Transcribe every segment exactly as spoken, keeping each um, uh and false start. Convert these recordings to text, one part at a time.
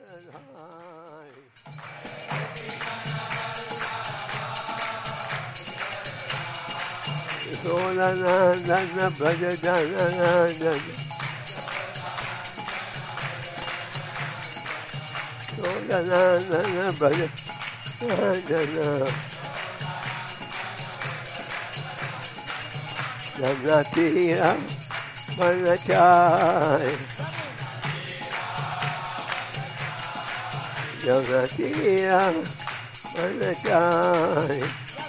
Solanandana Bhajajananandana Solanandana Bhajajananandana Janatira Manachai Janatira Manachai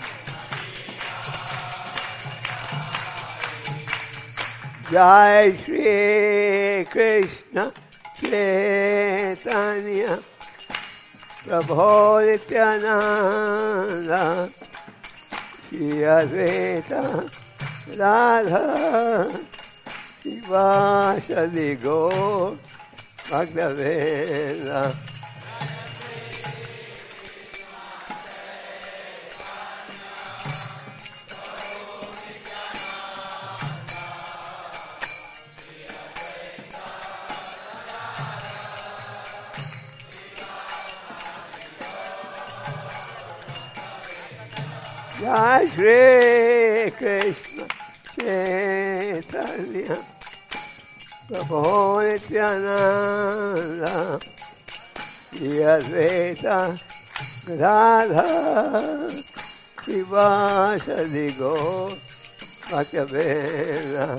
Jai Shri Krishna Chaitanya Prabhu Nityananda Shri Advaita Radha Shivasadi Gaur Bhaktivinoda Jai Shri Krishna Chaitanya Prabhu Nityananda Shri Advaita Radha Shivasadi Gaur Bhaktivinoda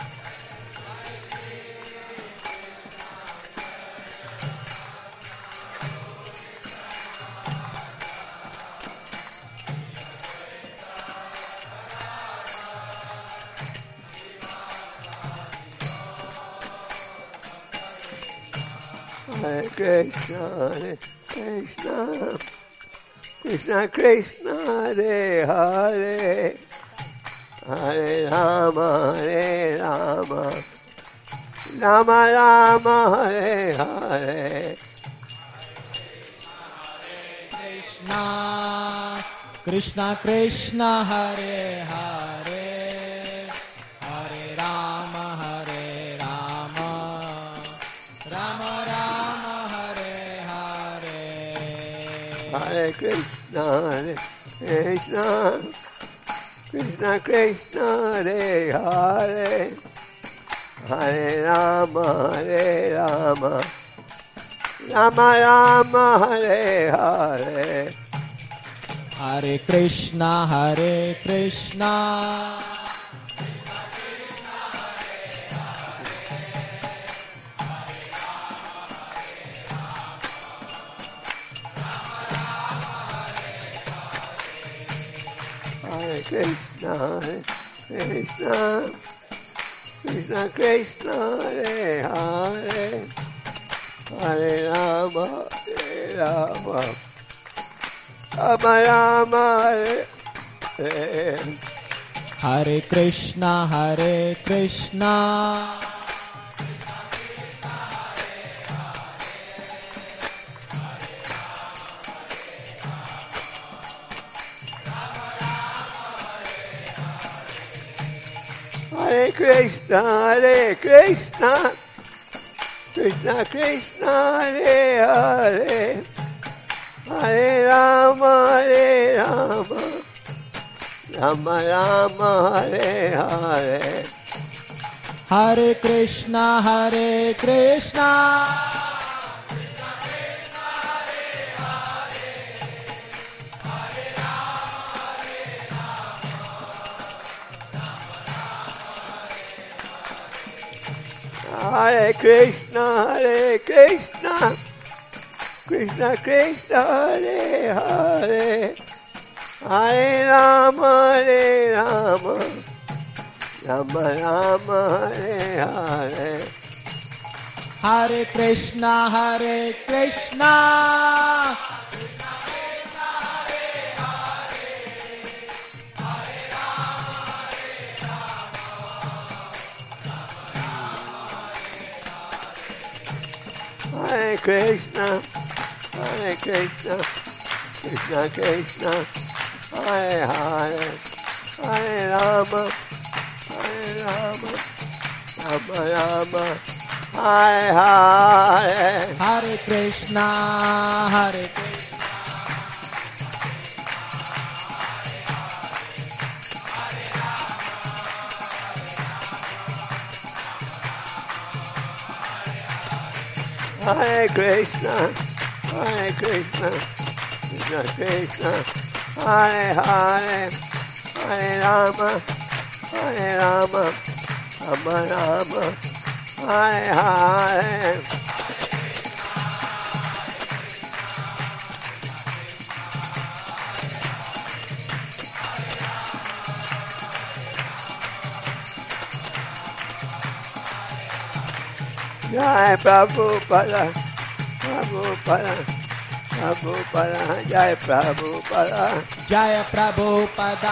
Hare Krishna, Hare Krishna, Krishna Krishna, Hare Hare, Hare Rama, Hare Rama, Rama Rama, Hare Hare. Krishna, Krishna Krishna, Hare Hare, Hare Rama, Hare Rama, Rama Rama, Hare Hare. Hare Krishna, Hare Krishna, Krishna Krishna, Hare Hare, Hare Rama, Hare Rama, Rama Rama, Hare Hare. Hare Krishna, Hare Krishna, Hare Krishna, Hare Krishna, Krishna Krishna, Hare Hare, Hare Rama, Hare Rama, Rama Rama, Hare Hare. Hare Krishna, Hare Krishna, Hare Krishna, Hare Krishna, Krishna Krishna, Hare Hare, Hare Rama, Hare Rama, Rama Rama, Hare Hare. Hare Krishna, Hare Krishna, Hare Krishna, Hare Krishna, Krishna Krishna, Hare Hare, Hare Rama, Hare Rama, Rama Rama, Hare Hare. Hare Krishna, Hare Krishna, Hare Krishna, Hare Krishna, Krishna Krishna, Hare Hare, Hare Rama, Hare Rama, Rama Rama, Hare Hare, Hare Krishna, Hare Krishna. Hare Krishna, Hare Krishna, Krishna Krishna, Hare Hare, Hare Rama, Hare Rama, Rama Rama, Hare Hare. Jai Prabhupada, Prabhupada, Prabhupada, Jai Prabhupada, Jaya Prabhupada,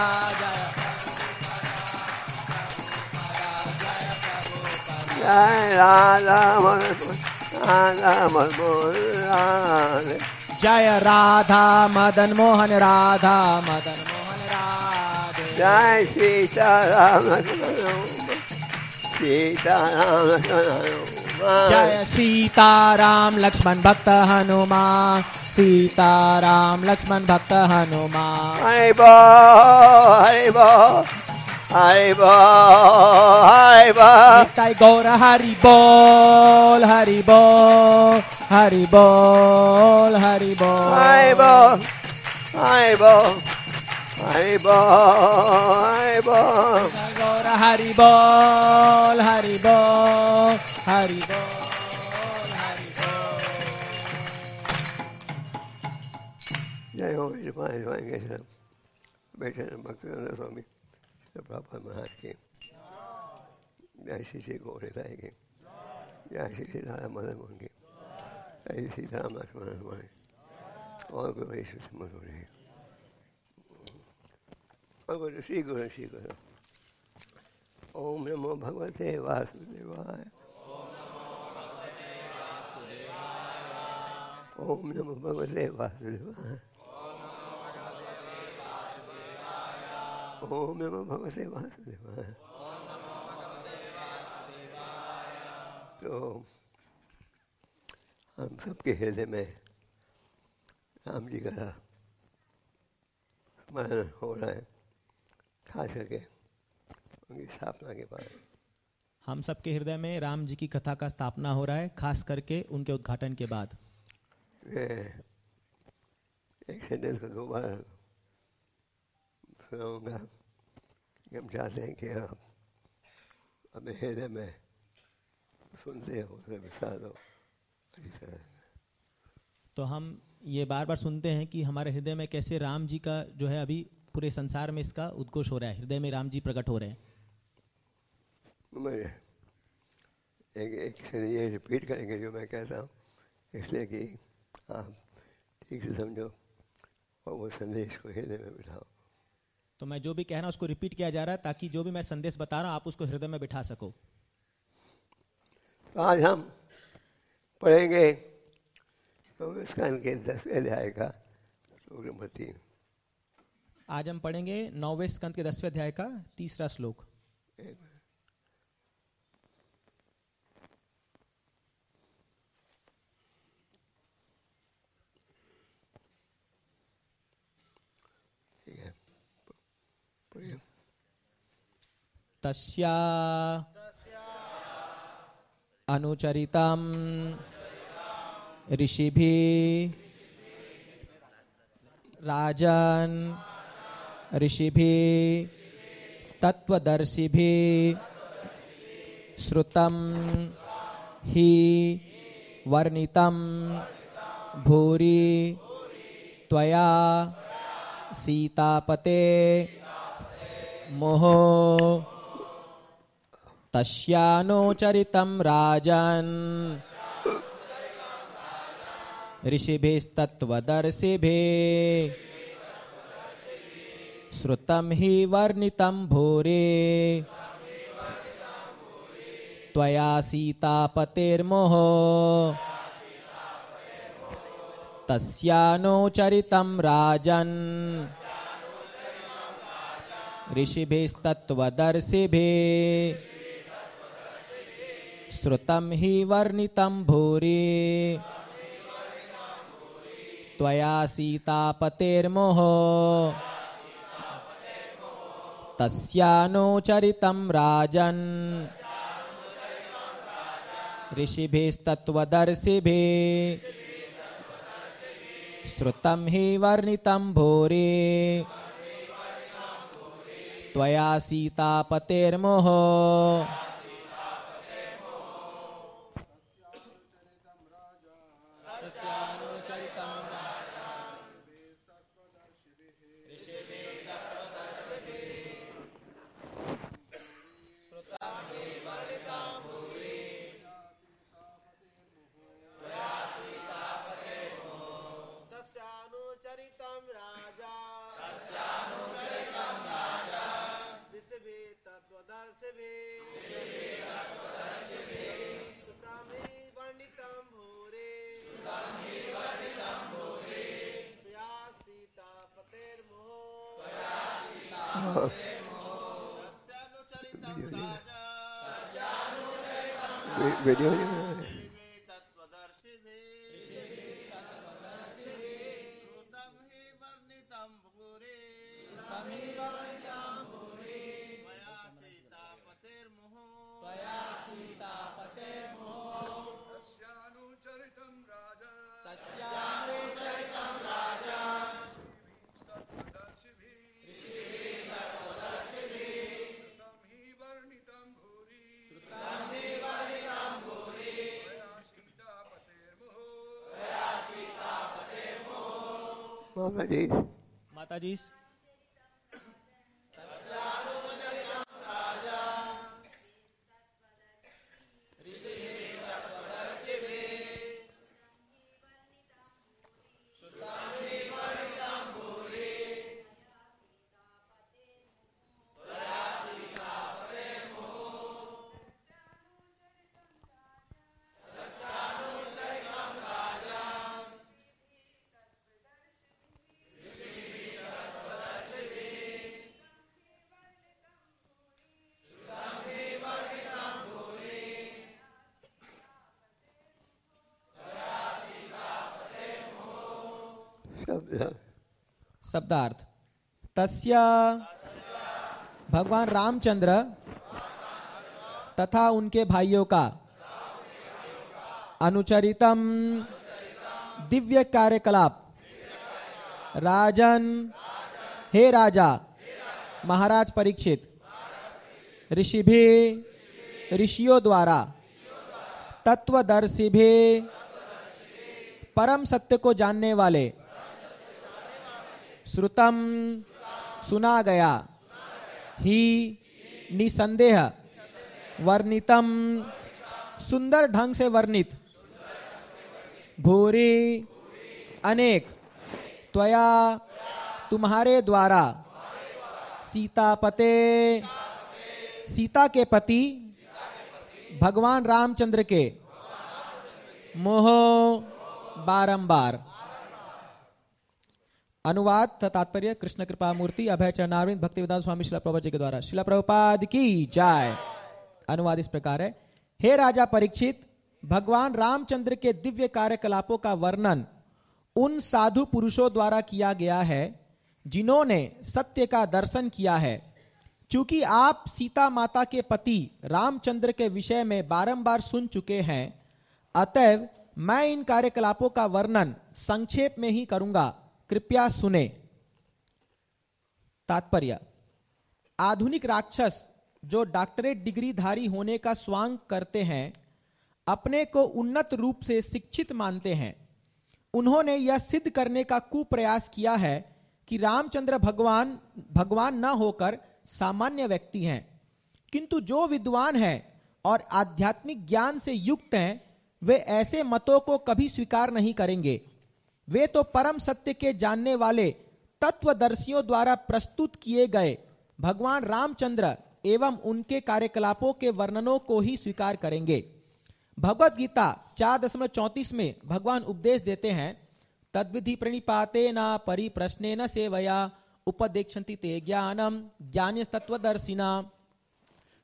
Jaya Jai Radha Radha Madhura, Jaya Radha Madan Mohan Radha Madan Mohan Radhe. Jai Sita Rama Sita Rama Jaya Sita Ram Lakshman Bhakta Hanuma, Sita Ram Lakshman Bhakta Hanuma. Haribo, Haribo, Haribo, Haribo. Nitai Gaura Hari Bol, Hari Bol, Hari Bol, Hari Bol. Haribo, Haribo, Haribo, Haribo. Nitai Gaura Hari Bol, Hari Bol, Hari Bol, Hari Bol. Jai Ho Vishwanath Venkateswaram, Vaishnava Bhaktivedanta Swami, Prabhupada Maharaj ki, Jai Shri Shri Gauri Sai ki, Jai Shri Shri Radha Madan Mohan ki, Jai Shri Ram Lakshmana Hanuman, all Guru Vaishnava Simha. All Guru Shri Guru Shri Guru. Om Namo Bhagavate Vasudevaya. Om Namo Bhagavate Vasudevaya. Om Namo Bhagavate Vasudevaya. तो हम सबके हृदय में राम जी का स्मरण हो रहा है, खास करके उनकी स्थापना के बाद। हम सबके हृदय में राम जी की कथा का स्थापना हो रहा है, खास करके उनके उद्घाटन के बाद। एक सेंटेंस को दो बार सुनाऊंगा। हम चाहते हैं कि आप अपने हृदय में सुनते हो, उसे विस्तार दो। तो हम ये बार बार सुनते हैं कि हमारे हृदय में कैसे राम जी का जो है अभी पूरे संसार में इसका उद्घोष हो रहा है, हृदय में राम जी प्रकट हो रहे हैं। एक एक से ये रिपीट करेंगे जो मैं कहता हूँ, इसलिए कि आप ठीक से समझो और वो संदेश को हृदय में बिठाओ। तो मैं जो भी कह रहा हूँ उसको रिपीट किया जा रहा है ताकि जो भी मैं संदेश बता रहा हूँ आप उसको हृदय में बिठा सको। तो आज हम पढ़ेंगे नौवें स्कंद के दसवें अध्याय का श्लोक नंबर तीन। आज हम पढ़ेंगे नौवें स्कंद के दसवें अध्याय का तीसरा श्लोक। तस्या अनुचरितम ऋषिभिः राजन् ऋषिभिः तत्वदर्शिभिः श्रुतं हि वर्णितं भूरि त्वया सीतापते मोहो तस्यानुचरितं राजन् ऋषिभिस्तत्त्वदर्शिभिः श्रुतं हि वर्णितं भूरि त्वया सीतापतेर्मोहो तस्यानुचरितं राजन् ऋषिभिस्तत्त्वदर्शिभिः श्रुतं हि वर्णितं भूरि त्वया सीतापतेर्मोहो तस्यानुचरितं राजन् ऋषिभिस्तत्त्वदर्शिभिः श्रुतं हि वर्णितं भूरि त्वया सीतापतेर्मोहो वीडियो माता जी माता जी शब्दार्थ तस्य भगवान रामचंद्र तथा उनके भाइयों का अनुचरितम दिव्य कार्यकलाप राजन हे राजा महाराज परीक्षित ऋषि भी ऋषियों द्वारा तत्वदर्शी भी परम सत्य को जानने वाले श्रुतम सुना गया ही निसंदेह वर्णितम सुंदर ढंग से वर्णित भूरि अनेक त्वया तुम्हारे द्वारा सीतापते सीता के पति भगवान रामचंद्र के मोह बारंबार। अनुवाद तथा तात्पर्य कृष्ण कृपा मूर्ति अभय चरणारविंद भक्ति वेदांत स्वामी शिला प्रभुपाद जी के द्वारा। शिला प्रभुपाद की जय। अनुवाद इस प्रकार है। हे राजा परीक्षित, भगवान रामचंद्र के दिव्य कार्यकलापों का वर्णन उन साधु पुरुषों द्वारा किया गया है जिन्होंने सत्य का दर्शन किया है। चूंकि आप सीता माता के पति रामचंद्र के विषय में बारंबार सुन चुके हैं, अतएव मैं इन कार्यकलापों का वर्णन संक्षेप में ही करूंगा, कृपया सुने। तात्पर्य: आधुनिक राक्षस जो डॉक्टरेट डिग्री धारी होने का स्वांग करते हैं, अपने को उन्नत रूप से शिक्षित मानते हैं। उन्होंने यह सिद्ध करने का कुप्रयास किया है कि रामचंद्र भगवान भगवान न होकर सामान्य व्यक्ति हैं। किंतु जो विद्वान हैं और आध्यात्मिक ज्ञान से युक्त हैं, वे ऐसे मतों को कभी स्वीकार नहीं करेंगे। वे तो परम सत्य के जानने वाले तत्वदर्शियों द्वारा प्रस्तुत किए गए भगवान रामचंद्र एवं उनके कार्यकलापों के वर्णनों को ही स्वीकार करेंगे। भगवत गीता चार दशमलव चौंतीस में भगवान उपदेश देते हैं, तद्विधि प्रणिपाते न परिप्रश्ने न सेवया उपदेक्षन्ति ते ज्ञानम ज्ञान्य तत्वदर्शिना।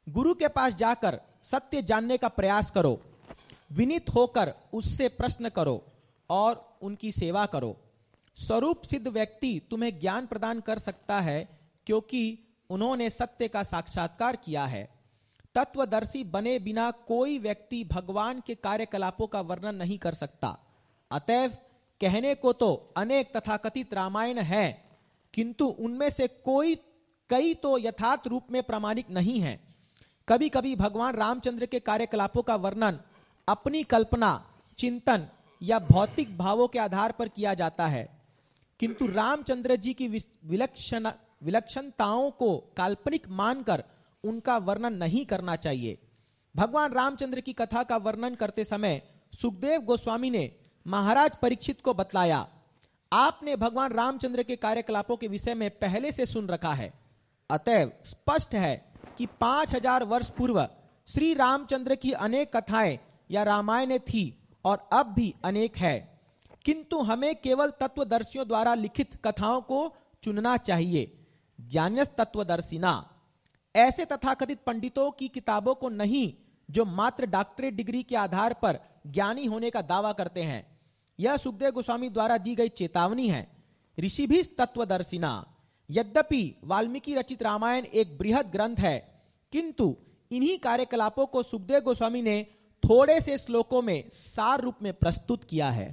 गुरु के पास जाकर सत्य जानने का प्रयास करो, विनीत होकर उससे प्रश्न करो और उनकी सेवा करो। स्वरूप सिद्ध व्यक्ति तुम्हें ज्ञान प्रदान कर सकता है क्योंकि उन्होंने सत्य का साक्षात्कार किया है। तत्वदर्शी बने बिना कोई व्यक्ति भगवान के कार्यकलापों का वर्णन नहीं कर सकता। अतएव कहने को तो अनेक तथाकथित रामायण है, किंतु उनमें से कोई कई तो यथार्थ रूप में प्रामाणिक नहीं है। कभी कभी भगवान रामचंद्र के कार्यकलापों का वर्णन अपनी कल्पना, चिंतन या भौतिक भावों के आधार पर किया जाता है, किंतु रामचंद्र जी की विलक्षण विलक्षणताओं को काल्पनिक मानकर उनका वर्णन नहीं करना चाहिए। भगवान रामचंद्र की कथा का वर्णन करते समय सुखदेव गोस्वामी ने महाराज परीक्षित को बतलाया, आपने भगवान रामचंद्र के कार्यकलापों के विषय में पहले से सुन रखा है। अतएव स्पष्ट है कि पांच हजार वर्ष पूर्व श्री रामचंद्र की अनेक कथाएं या रामायणें थी और अब भी अनेक है, किंतु हमें केवल तत्वदर्शियों द्वारा लिखित कथाओं को चुनना चाहिए। ज्ञानस तत्वदर्शिना, ऐसे तथाकथित पंडितों की किताबों को नहीं जो मात्र डॉक्टरेट डिग्री के आधार पर ज्ञानी होने का दावा करते हैं। यह सुखदेव गोस्वामी द्वारा दी गई चेतावनी है। ऋषि भी तत्वदर्शिना, यद्यपि वाल्मीकि रचित रामायण एक बृहद ग्रंथ है, किंतु इन्हीं कार्यकलापों को सुखदेव गोस्वामी ने थोड़े से श्लोकों में सार रूप में प्रस्तुत किया है।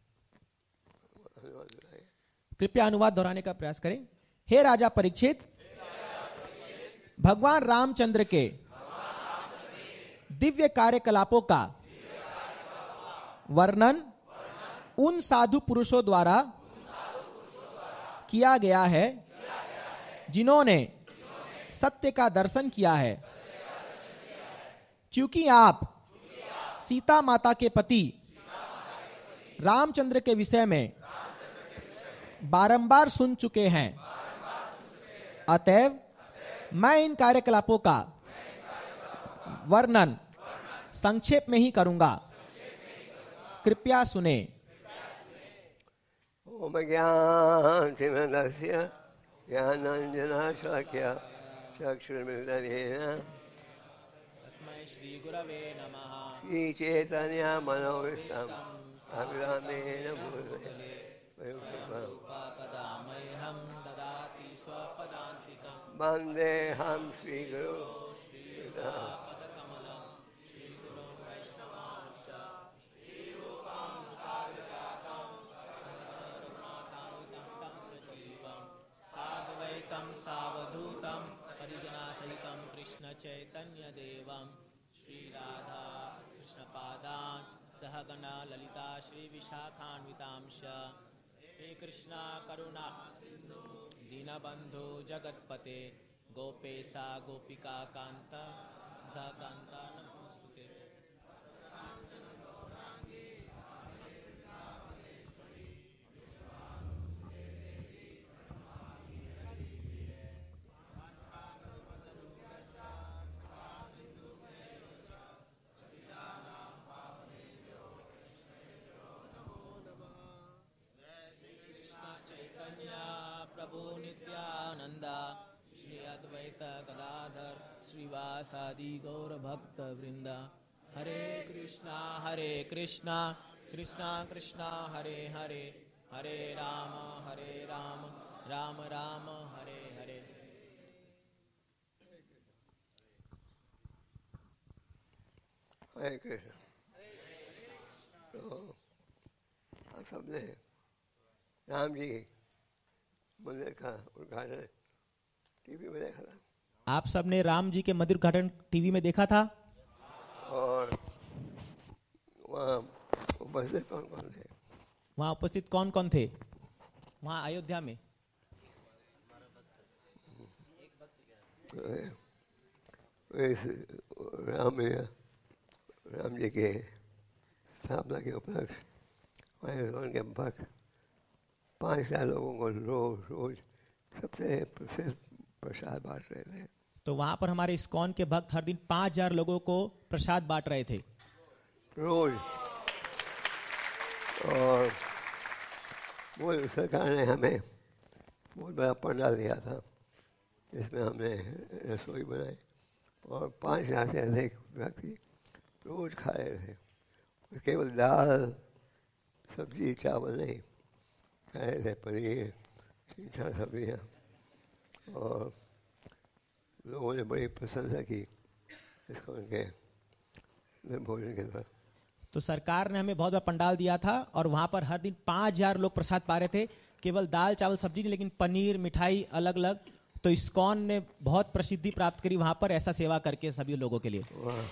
कृपया अनुवाद दोहराने का प्रयास करें। हे राजा परीक्षित, भगवान रामचंद्र के दिव्य कार्यकलापों का वर्णन उन साधु पुरुषों द्वारा किया गया है जिन्होंने सत्य का दर्शन किया है। क्योंकि आप सीता माता के पति रामचंद्र के विषय में बारंबार सुन चुके हैं, अतएव मैं इन कार्यकलापों का वर्णन संक्षेप में ही करूंगा। कृपया सुने। ओम ज्ञानतिमिरस्य ज्ञानाञ्जनशलाकया चक्षुर्मिलितेन तस्मै श्री गुरवे नमः। श्रीचैतन्यमनोभीष्टं स्थापितामेन भूतले पदामह्यं ददाति स्वपदान्तिकं। वन्देऽहं श्रीगुरो श्रीयुतापदकमलं श्रीगुरुं वैष्णवांश्च श्रीरूपं साग्रजातं सकलगुणरघुनाथान्वितं तं सजीवं साद्वैतं सावधूतं परिजनसहितं कृष्णचैतन्यदेवं श्रीराधा कृष्णपादान् सहगणा ललिता श्रीविशाखान्वितांश्च। हे कृष्णा करुणा दीनबन्धो जगत्पते गोपेशा गोपिका कांत कांता नमोस्तुते। प्रभु नित्यानंद श्री अद्वैत गदाधर श्रीवासादि गौर भक्त वृंदा। हरे कृष्णा हरे कृष्णा कृष्णा कृष्णा हरे हरे, हरे राम हरे राम राम राम हरे हरे। हरे कृष्ण। तो आप सबने राम जी मंदिर का उद्घाटन टीवी में देखा था। आप सबने राम जी के मंदिर उद्घाटन टीवी में देखा था। और वहाँ उपस्थित कौन कौन थे? वहाँ उपस्थित कौन कौन थे? वहाँ अयोध्या में इस राम राम जी के स्थापना के उपलक्ष्य उनके भक्त पाँच हजार लोगों को रोज रोज सबसे प्रसिद्ध प्रसाद बांट रहे थे। तो वहां पर हमारे इस्कॉन के भक्त हर दिन पांच हजार लोगों को प्रसाद बांट रहे थे रोज। और वो सरकार ने हमें बहुत बड़ा पंडाल दिया था, जिसमें हमने रसोई बनाई, और पाँच हजार से अधिक व्यक्ति रोज खा रहे थे। केवल दाल सब्जी चावल नहीं खा रहे थे, पनीर तीन चार सब्जियाँ, और लोगों ने बड़ी प्रशंसा की इसको उनके भोजन के द्वारा। तो सरकार ने हमें बहुत बड़ा पंडाल दिया था और वहां पर हर दिन पांच हजार लोग प्रसाद पा रहे थे, केवल दाल चावल सब्जी नहीं, लेकिन पनीर मिठाई अलग अलग। तो इस्कॉन ने बहुत प्रसिद्धि प्राप्त करी वहां पर ऐसा सेवा करके सभी लोगों के लिए।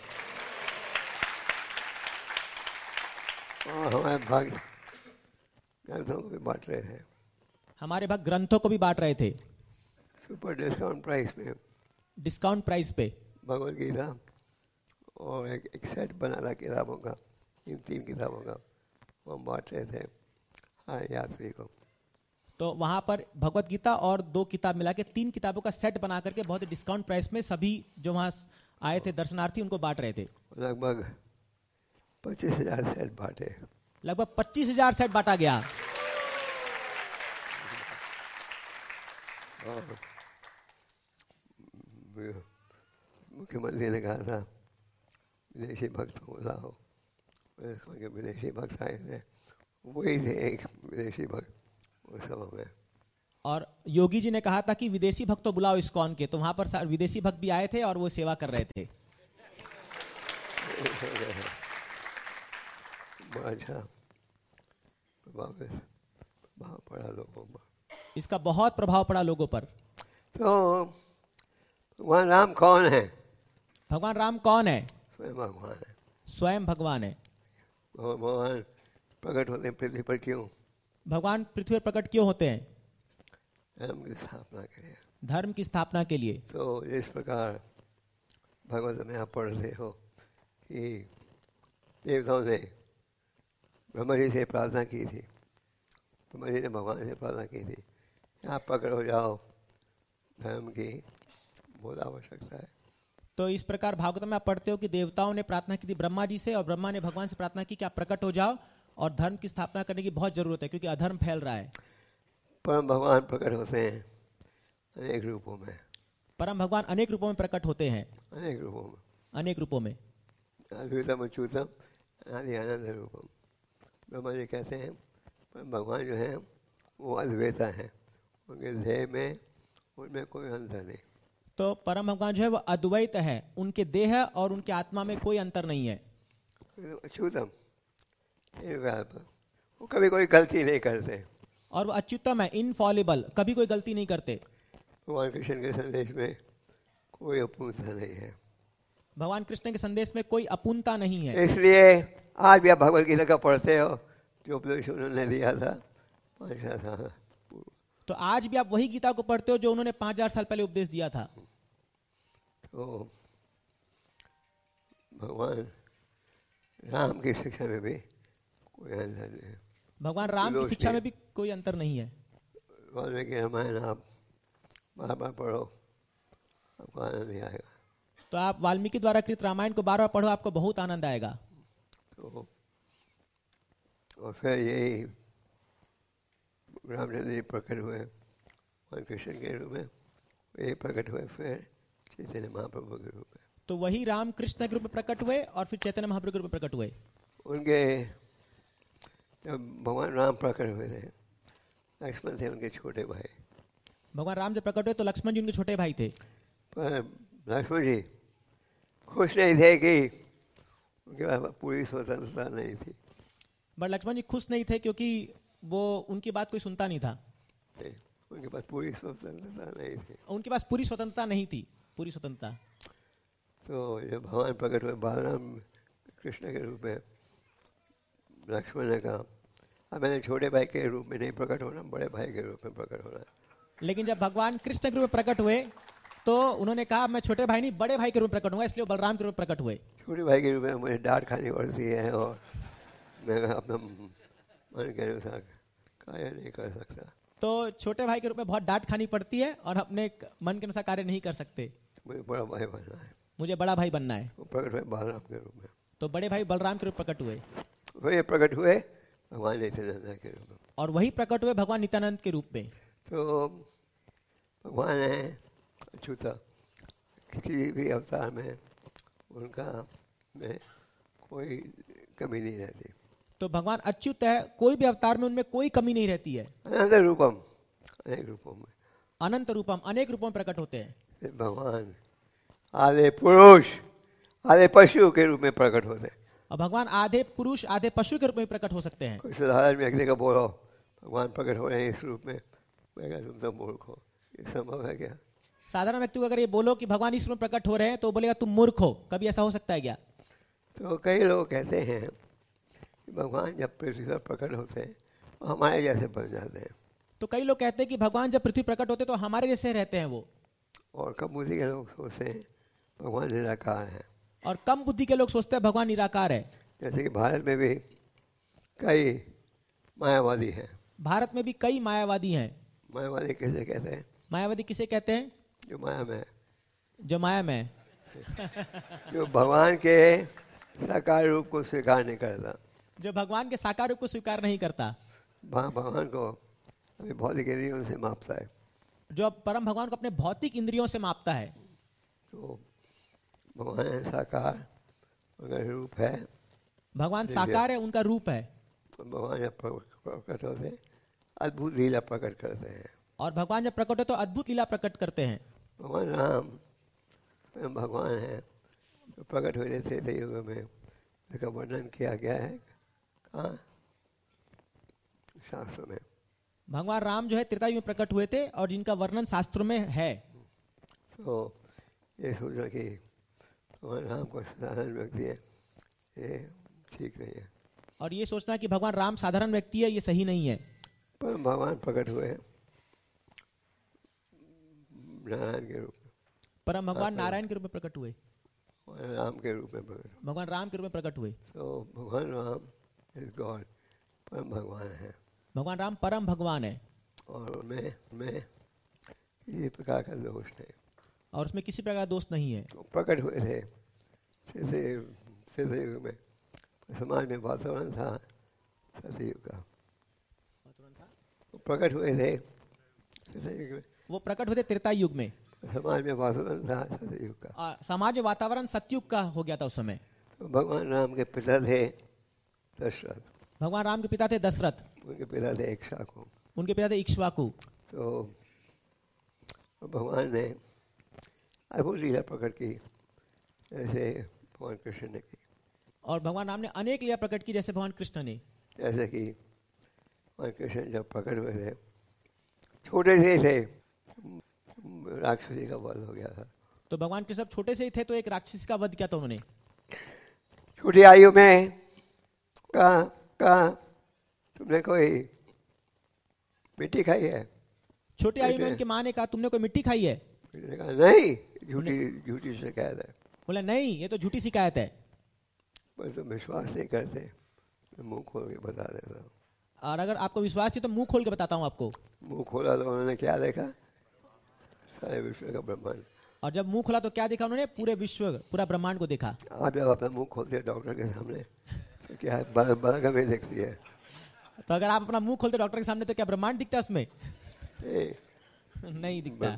और हमारे भाग ग्रंथों को भी बांट रहे थे, हमारे भाग ग्रंथों को भी बांट रहे थे सुपर डिस्काउंट प्राइस में, डिस्काउंट प्राइस पे। भगवद गीता और एक, एक सेट बना था किताबों का, इन तीन किताबों का वो हम बांट रहे थे हर यात्री को। तो वहां पर भगवत गीता और दो किताब मिला के तीन किताबों का सेट बना करके बहुत ही डिस्काउंट प्राइस में सभी जो वहां आए थे दर्शनार्थी उनको बांट रहे थे। लगभग पच्चीस हजार सेट बांटे। लगभग पच्चीस हजार सेट बांटा गया। और मुख्यमंत्री ने कहा था विदेशी भक्त को लाओ, विदेशी भक्त आए थे, वही थे एक विदेशी भक्त उस सभा में। और योगी जी ने कहा था कि विदेशी भक्त तो बुलाओ इस्कॉन के, तो वहां पर विदेशी भक्त भी आए थे और वो सेवा कर रहे थे। बड़ा अच्छा प्रभाव पड़ा लोगों पर, इसका बहुत प्रभाव पड़ा लोगों पर। तो भगवान राम कौन है? भगवान राम कौन है? स्वयं भगवान है। स्वयं भगवान है। भगवान प्रकट होते हैं पृथ्वी पर क्यों? भगवान पृथ्वी पर प्रकट क्यों होते हैं? धर्म की स्थापना के लिए। धर्म की स्थापना के लिए। तो इस प्रकार भगवत में आप पढ़ते हो कि देवताओं ने ब्रह्मा जी से प्रार्थना की थी, ब्रह्मा जी ने भगवान से प्रार्थना की थी, आप प्रकट हो जाओ, धर्म की बहुत आवश्यकता है। तो इस प्रकार भागवत में आप पढ़ते हो कि देवताओं ने प्रार्थना की थी ब्रह्मा जी से और ब्रह्मा ने भगवान से प्रार्थना की कि आप प्रकट हो जाओ और धर्म की स्थापना करने की बहुत जरूरत है क्योंकि अधर्म फैल रहा है। परम भगवान प्रकट होते हैं अनेक रूपों में। परम भगवान अनेक रूपों में प्रकट होते हैं। अनेक रूपों में। अनेक रूपों में। अद्वैतम अच्युतम आदि आनंद रूपम। ब्रह्मा जी कहते हैं परम भगवान जो है वो अद्वैता है, उनके देह में उनमें कोई अंतर नहीं। तो परम भगवान जो है वो अद्वैत है, उनके देह और उनके आत्मा में कोई अंतर नहीं है। अच्युतम, वो कभी कोई गलती नहीं करते। और वो अच्युतम है, इनफॉलिबल, कभी कोई गलती नहीं करते। भगवान कृष्ण के संदेश में कोई अपूर्णता नहीं है। भगवान कृष्ण के संदेश में कोई अपूर्णता नहीं है। इसलिए आज भी आप भगवद गीता का पढ़ते हो जो उपदेश उन्होंने दिया था पाँच हजार साल। तो आज भी आप वही गीता को पढ़ते हो जो उन्होंने पांच हजार साल पहले उपदेश दिया था। तो भगवान राम की शिक्षा में भी कोई अंतर नहीं है। भगवान राम की शिक्षा में भी कोई अंतर नहीं है। वाल्मीकि रामायण आप बार बार पढ़ो, आपको आनंद ही आएगा। तो आप वाल्मीकि द्वारा कृत रामायण को बार बार पढ़ो, आपको बहुत आनंद आएगा। तो और फिर यही रामचंद्र जी प्रकट हुए भगवान कृष्ण के रूप में, यही प्रकट हुए फिर चैतन्य महाप्रभु के रूप में। तो वही राम कृष्ण के रूप में प्रकट हुए और फिर चैतन्य महाप्रभु के रूप में प्रकट हुए। उनके जब भगवान राम प्रकट हुए थे, लक्ष्मण थे उनके छोटे भाई। भगवान राम जब प्रकट हुए तो लक्ष्मण जी उनके छोटे भाई थे। पर लक्ष्मण जी खुश नहीं थे कि उनके पास पूरी स्वतंत्रता नहीं थी। बट लक्ष्मण जी खुश नहीं थे क्योंकि वो उनकी बात कोई सुनता नहीं था। नहीं, उनके पास पूरी स्वतंत्रता नहीं थी। उनके पास पूरी स्वतंत्रता नहीं थी, पूरी स्वतंत्रता। तो जब भगवान प्रकट हुए बालराम कृष्ण के रूप में, लक्ष्मण ने कहा अब मैंने छोटे भाई के रूप में नहीं प्रकट होना, बड़े भाई के रूप में प्रकट होना। लेकिन जब भगवान कृष्ण के रूप में प्रकट हुए तो उन्होंने कहा मैं छोटे भाई नहीं बड़े भाई के रूप में प्रकट हुआ, इसलिए बलराम के रूप में प्रकट हुए। छोटे भाई के रूप में मुझे डांट खानी पड़ती है और मैं अपना मन के अनुसार कार्य नहीं कर सकता। तो छोटे भाई के रूप में बहुत डांट खानी पड़ती है और अपने मन के अनुसार कार्य नहीं कर सकते। मुझे बड़ा भाई बनना है, मुझे बड़ा भाई बनना है। वो प्रकट हुए बालराम के रूप में। तो बड़े भाई बलराम के रूप में प्रकट हुए। वही प्रकट हुए भगवान नित्यानंद के रूप में। और वही प्रकट हुए भगवान नित्यानंद के रूप में। तो भगवान है अच्युता, किसी भी अवतार में उनका में कोई कमी नहीं रहती। तो भगवान अच्युत है, कोई भी अवतार में उनमें कोई कमी नहीं रहती है। अनंत रूपम, अनेक रूपों में, अनंत रूपम, अनेक रूपों में प्रकट होते हैं। भगवान आधे पुरुष आधे पशु के रूप में प्रकट होते हैं। और भगवान आधे पुरुष आधे पशु के रूप में प्रकट हो सकते हैं। कोई साधारण व्यक्ति का बोलो भगवान प्रकट हो रहे हैं इस रूप में, मैं कहता तुम तो मूर्ख हो, ये संभव है क्या? साधारण व्यक्ति को अगर ये बोलो कि भगवान इस रूप में प्रकट हो रहे हैं तो बोलेगा तुम मूर्ख हो, कभी ऐसा हो सकता है क्या? तो कई लोग कहते हैं कि भगवान जब पृथ्वी पर प्रकट होते हैं वो हमारे जैसे बन जाते हैं। तो कई लोग कहते हैं कि भगवान जब पृथ्वी प्रकट होते तो हमारे जैसे रहते हैं वो। और कम बुद्धि के लोग सोचते हैं भगवान निराकार है। और कम बुद्धि के लोग सोचते हैं भगवान निराकार है। जैसे कि भारत में भी कई मायावादी हैं। भारत में भी कई मायावादी हैं। मायावादी किसे कहते हैं? मायावादी किसे कहते हैं? जो माया में, जो माया में जो भगवान के साकार रूप को स्वीकार नहीं करता, जो भगवान के साकार रूप को स्वीकार नहीं करता, भगवान को अभी भौतिक इंद्रियों से मापता है, जो परम भगवान को अपने भौतिक इंद्रियों से मापता है। तो भगवान साकार उनका रूप है। भगवान साकार है, उनका रूप है। भगवान जब प्रकट होते हैं अद्भुत लीला प्रकट करते हैं। और भगवान जब प्रकट हो तो अद्भुत लीला प्रकट करते हैं। भगवान राम स्वयं भगवान है, तो प्रकट हुए थे युग में, इसका वर्णन किया गया है कहाँ? शास्त्रों में। भगवान राम जो है त्रेता युग में प्रकट हुए थे और जिनका वर्णन शास्त्रों में है। तो ये सोचना कि भगवान राम को साधारण व्यक्ति है, ये ठीक नहीं है। और ये सोचना कि भगवान राम साधारण व्यक्ति है, ये सही नहीं है। पर भगवान प्रकट हुए नारायण के रूप में। परम भगवान नारायण के रूप में प्रकट हुए, राम के रूप में प्रकट, भगवान राम के रूप में प्रकट हुए। तो भगवान राम इज गॉड, परम भगवान है। भगवान राम परम भगवान है और उनमें में किसी प्रकार का दोष नहीं, और उसमें किसी प्रकार का दोष नहीं है। तो प्रकट हुए थे सिद्ध युग में। समाज में वातावरण था सतयुग का, प्रकट हुए थे सतयुग में। वो प्रकट हुए थे त्रेता युग में। समाज में वातावरण था सतयुग का, और समाज में वातावरण सतयुग का हो गया था उस समय। तो भगवान राम के पिता थे दशरथ। भगवान राम के पिता थे दशरथ, उनके पिता थे इक्ष्वाकु, उनके पिता थे इक्ष्वाकु। तो भगवान ने अद्भुत लीला प्रकट की जैसे भगवान कृष्ण ने की। और भगवान राम ने अनेक लीला प्रकट की जैसे भगवान कृष्ण ने। जैसे कि भगवान कृष्ण जब प्रकट हुए थे छोटे से थे, राक्षसी का वध हो गया था। तो भगवान कृष्ण छोटे से ही थे तो एक राक्षसी का वध किया था उन्होंने। छोटी आयु में कहा कहा तुमने कोई मिट्टी खाई है? छोटी आयु में उनके माँ ने कहा तुमने कोई मिट्टी खाई है? ने कहा नहीं, झूठी झूठी शिकायत है। बोला नहीं, ये तो झूठी शिकायत है। पर तुम विश्वास नहीं करते, मुंह खोल के बता देता हूँ। और अगर आपको विश्वास है तो मुंह खोल के बताता हूँ आपको। मुंह खोला तो उन्होंने क्या देखा? सारे विश्व का ब्रह्मांड। और जब मुंह खोला तो क्या देखा उन्होंने? पूरे विश्व, पूरा ब्रह्मांड को देखा। आप जब अपना मुंह खोलते हैं डॉक्टर के सामने तो क्या बालगमे दिखती है? तो अगर आप अपना मुंह खोलते डॉक्टर के सामने तो क्या ब्रह्मांड दिखता है उसमें? नहीं दिखता।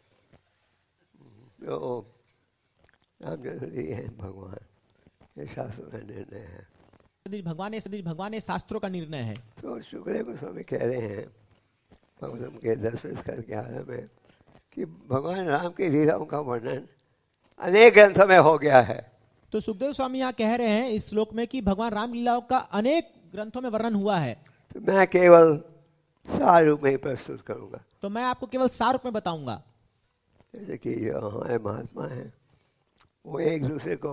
तो रामचंद्र जी है भगवान, ये शास्त्रों का निर्णय है। भगवान ने भगवान ने शास्त्रों का निर्णय है। तो शुक्ल गोस्वामी कह रहे हैं भगवतम के दसवें स्कंद के आरंभ में कि भगवान राम की लीलाओं का वर्णन अनेक ग्रंथों में हो गया है। तो सुखदेव स्वामी यहाँ कह रहे हैं इस श्लोक में कि भगवान राम लीलाओं का अनेक ग्रंथों में वर्णन हुआ है। तो मैं केवल सार रूप में ही प्रस्तुत करूंगा। तो मैं आपको केवल सार रूप में बताऊंगा। जैसे कि हमारे महात्मा हैं वो एक दूसरे को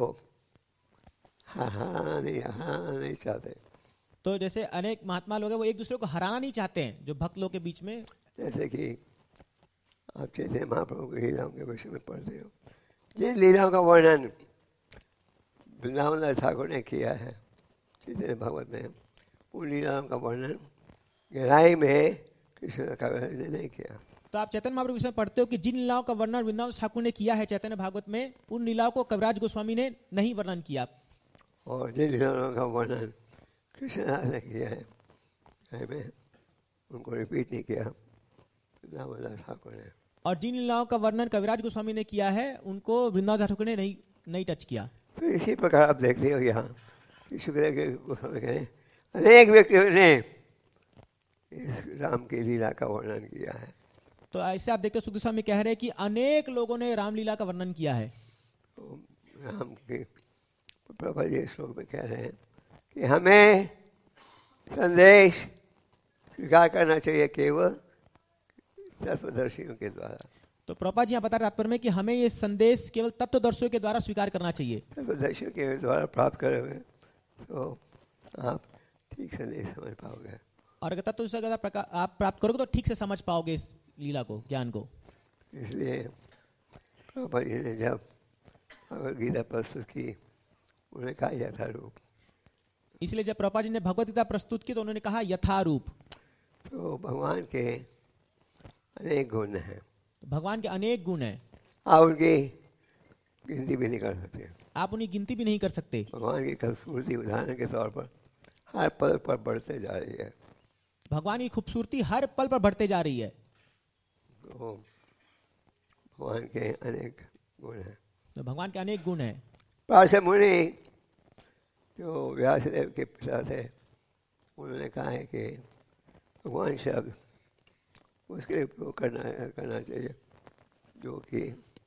हराना नहीं हराना नहीं चाहते। तो जैसे अनेक महात्मा लोग हैं वो एक दूसरे को हराना नहीं चाहते हैं, जो भक्त लोग के बीच में। जैसे कि आप चैतन्य महाप्रभु की लीलाओं के विषय में पढ़ते हो, जिन लीलाओं का वर्णन वृंदावन दास ठाकुर ने किया है चैतन्य भागवत में, उन लीलाओं का वर्णन गहराई में कृष्ण कविराज ने नहीं किया। तो आप चैतन्य महाप्रभु विषय में पढ़ते हो कि जिन लीलाओं का वर्णन वृंदावन ठाकुर ने किया है चैतन्य भागवत में, उन लीलाओं को कविराज गोस्वामी ने नहीं वर्णन किया। और जिन लीलाओं का वर्णन कृष्णदास ने किया है में उनको रिपीट नहीं किया वृंदावन दास ठाकुर ने। और जिन लीलाओं का वर्णन कविराज गोस्वामी ने किया है उनको वृंदावन ठाकुर ने नहीं नहीं टच किया। तो इसी प्रकार आप देखते हो यहाँ शुक्र के गोस्वामी कहें अनेक व्यक्तियों ने इस राम की लीला का वर्णन किया है। तो ऐसे आप देखते हो सुखदेव स्वामी कह रहे हैं कि अनेक लोगों ने रामलीला का वर्णन किया है। तो राम के प्रभा जी श्लोक में कह रहे हैं कि हमें संदेश स्वीकार करना चाहिए केवल तत्वदर्शियों के द्वारा। तो प्रभा जी यहाँ बता रहे तात्पर्य में कि हमें ये संदेश केवल तत्वदर्शियों के द्वारा स्वीकार करना चाहिए। तत्वदर्शियों के द्वारा प्राप्त करोगे तो आप ठीक संदेश समझ पाओगे, और अगर तत्व से अगर आप प्राप्त करोगे तो ठीक से समझ पाओगे इस लीला को, ज्ञान को। इसलिए प्रभा जी ने जब भगवद गीता प्रस्तुत की उन्होंने कहा यथारूप। इसलिए जब प्रभा जी ने भगवद गीता प्रस्तुत की तो उन्होंने कहा यथारूप। तो भगवान के अनेक गुण हैं, भगवान के अनेक गुण हैं, आप उनकी गिनती भी नहीं कर सकते, आप उन्हें गिनती भी नहीं कर सकते। भगवान की खूबसूरती उदाहरण के तौर पर हर पल पर बढ़ते जा रही है। भगवान की खूबसूरती हर पल पर बढ़ते जा रही है। तो भगवान के अनेक गुण हैं, तो भगवान के अनेक गुण हैं। पार्श्व मुनि जो व्यासदेव के पिता थे उन्होंने कहा है कि भगवान शब्द उसके लिए उपयोग करना करना चाहिए जो कि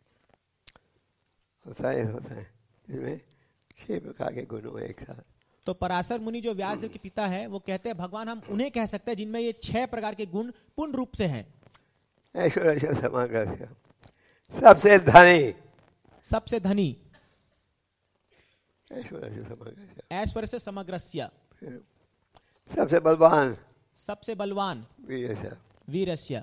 होता होता है जिसमें छह प्रकार के गुण हो एक साथ। तो पराशर मुनि जो व्यासदेव के पिता है वो कहते हैं भगवान हम उन्हें कह सकते हैं जिनमें ये छह प्रकार के गुण पूर्ण रूप से हैं। ऐश्वर्य समग्र, सबसे धनी, सबसे धनी, ऐश्वर्य से समग्र, ऐश्वर्य से समग्रस्य, सबसे बलवान, सबसे बलवान, वीरस्य, वीरस्य,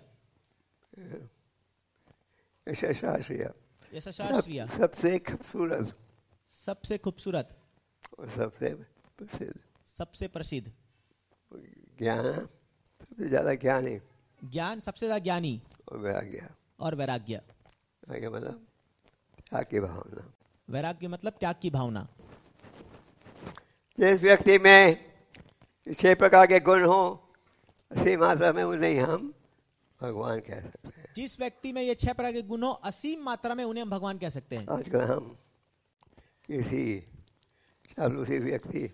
यशस्वी, यशस्वी, सबसे खूबसूरत, सबसे खूबसूरत, और सबसे प्रसिद्ध, सबसे प्रसिद्ध, ज्ञान सबसे ज्यादा ज्ञानी, ज्ञान सबसे ज्यादा ज्ञानी, और वैराग्य, और वैराग्य, वैराग्य मतलब त्याग की भावना, वैराग्य मतलब त्याग की भावना। जिस व्यक्ति में छह प्रकार के गुण हो असीम मात्रा में उन्हें हम भगवान कह सकते हैं। जिस व्यक्ति में ये छह प्रकार के गुण हो असीम मात्रा में उन्हें हम भगवान कह सकते हैं। आजकल हम किसी चालूसी व्यक्ति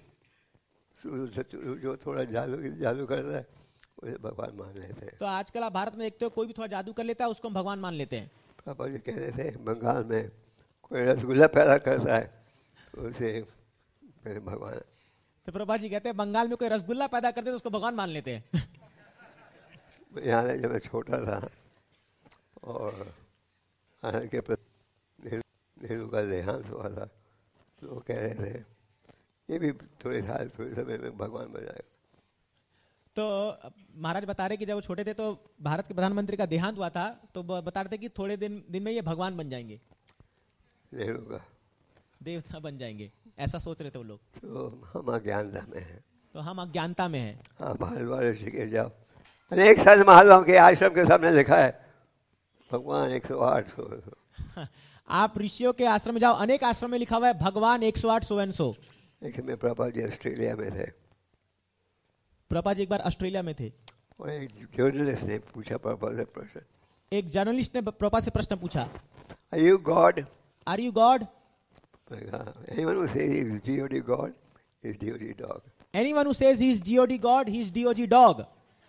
जो थोड़ा जादू जादू करता है उसे भगवान मान लेते हैं। तो आजकल आप भारत में देखते हो कोई भी थोड़ा जादू कर लेता है उसको हम भगवान मान लेते हैं। पापा जी कहते थे बंगाल में कोई रसगुल्ला पैदा करता है तो उसे भगवान। तो प्रभा जी कहते हैं बंगाल में कोई रसगुल्ला पैदा करते तो उसको भगवान मान लेते हैं। यहाँ जब मैं छोटा था और के नेहरू का देहांत हुआ था तो वो कह रहे थे ये भी थोड़े साल थोड़े समय में भगवान बन जाएगा। तो महाराज बता रहे कि जब वो छोटे थे तो भारत के प्रधानमंत्री का देहांत हुआ था तो बता रहे थे कि थोड़े दिन दिन में ये भगवान बन जाएंगे, नेहरू का देवता बन जाएंगे, ऐसा सोच रहे थे वो लोग। तो हम अज्ञानता में हैं। तो हम अज्ञानता में हैं। हाँ, महालवा ऋषिकेश जाओ, अनेक संत महालवाओं के आश्रम के सामने लिखा है भगवान एक सौ आठ सौ। आप ऋषियों के आश्रम में जाओ, अनेक आश्रम में लिखा हुआ है भगवान एक सौ आठ सौ सौ। एक समय प्रभा जी ऑस्ट्रेलिया में थे। प्रभा जी एक बार ऑस्ट्रेलिया में थे और एक जर्नलिस्ट ने पूछा प्रभा से प्रश्न। एक जर्नलिस्ट ने प्रभा से प्रश्न पूछा, Are you God? Are you God? Anyone who says he is G O D God is D O D dog. Anyone who says he is G O D God, he is D O G dog.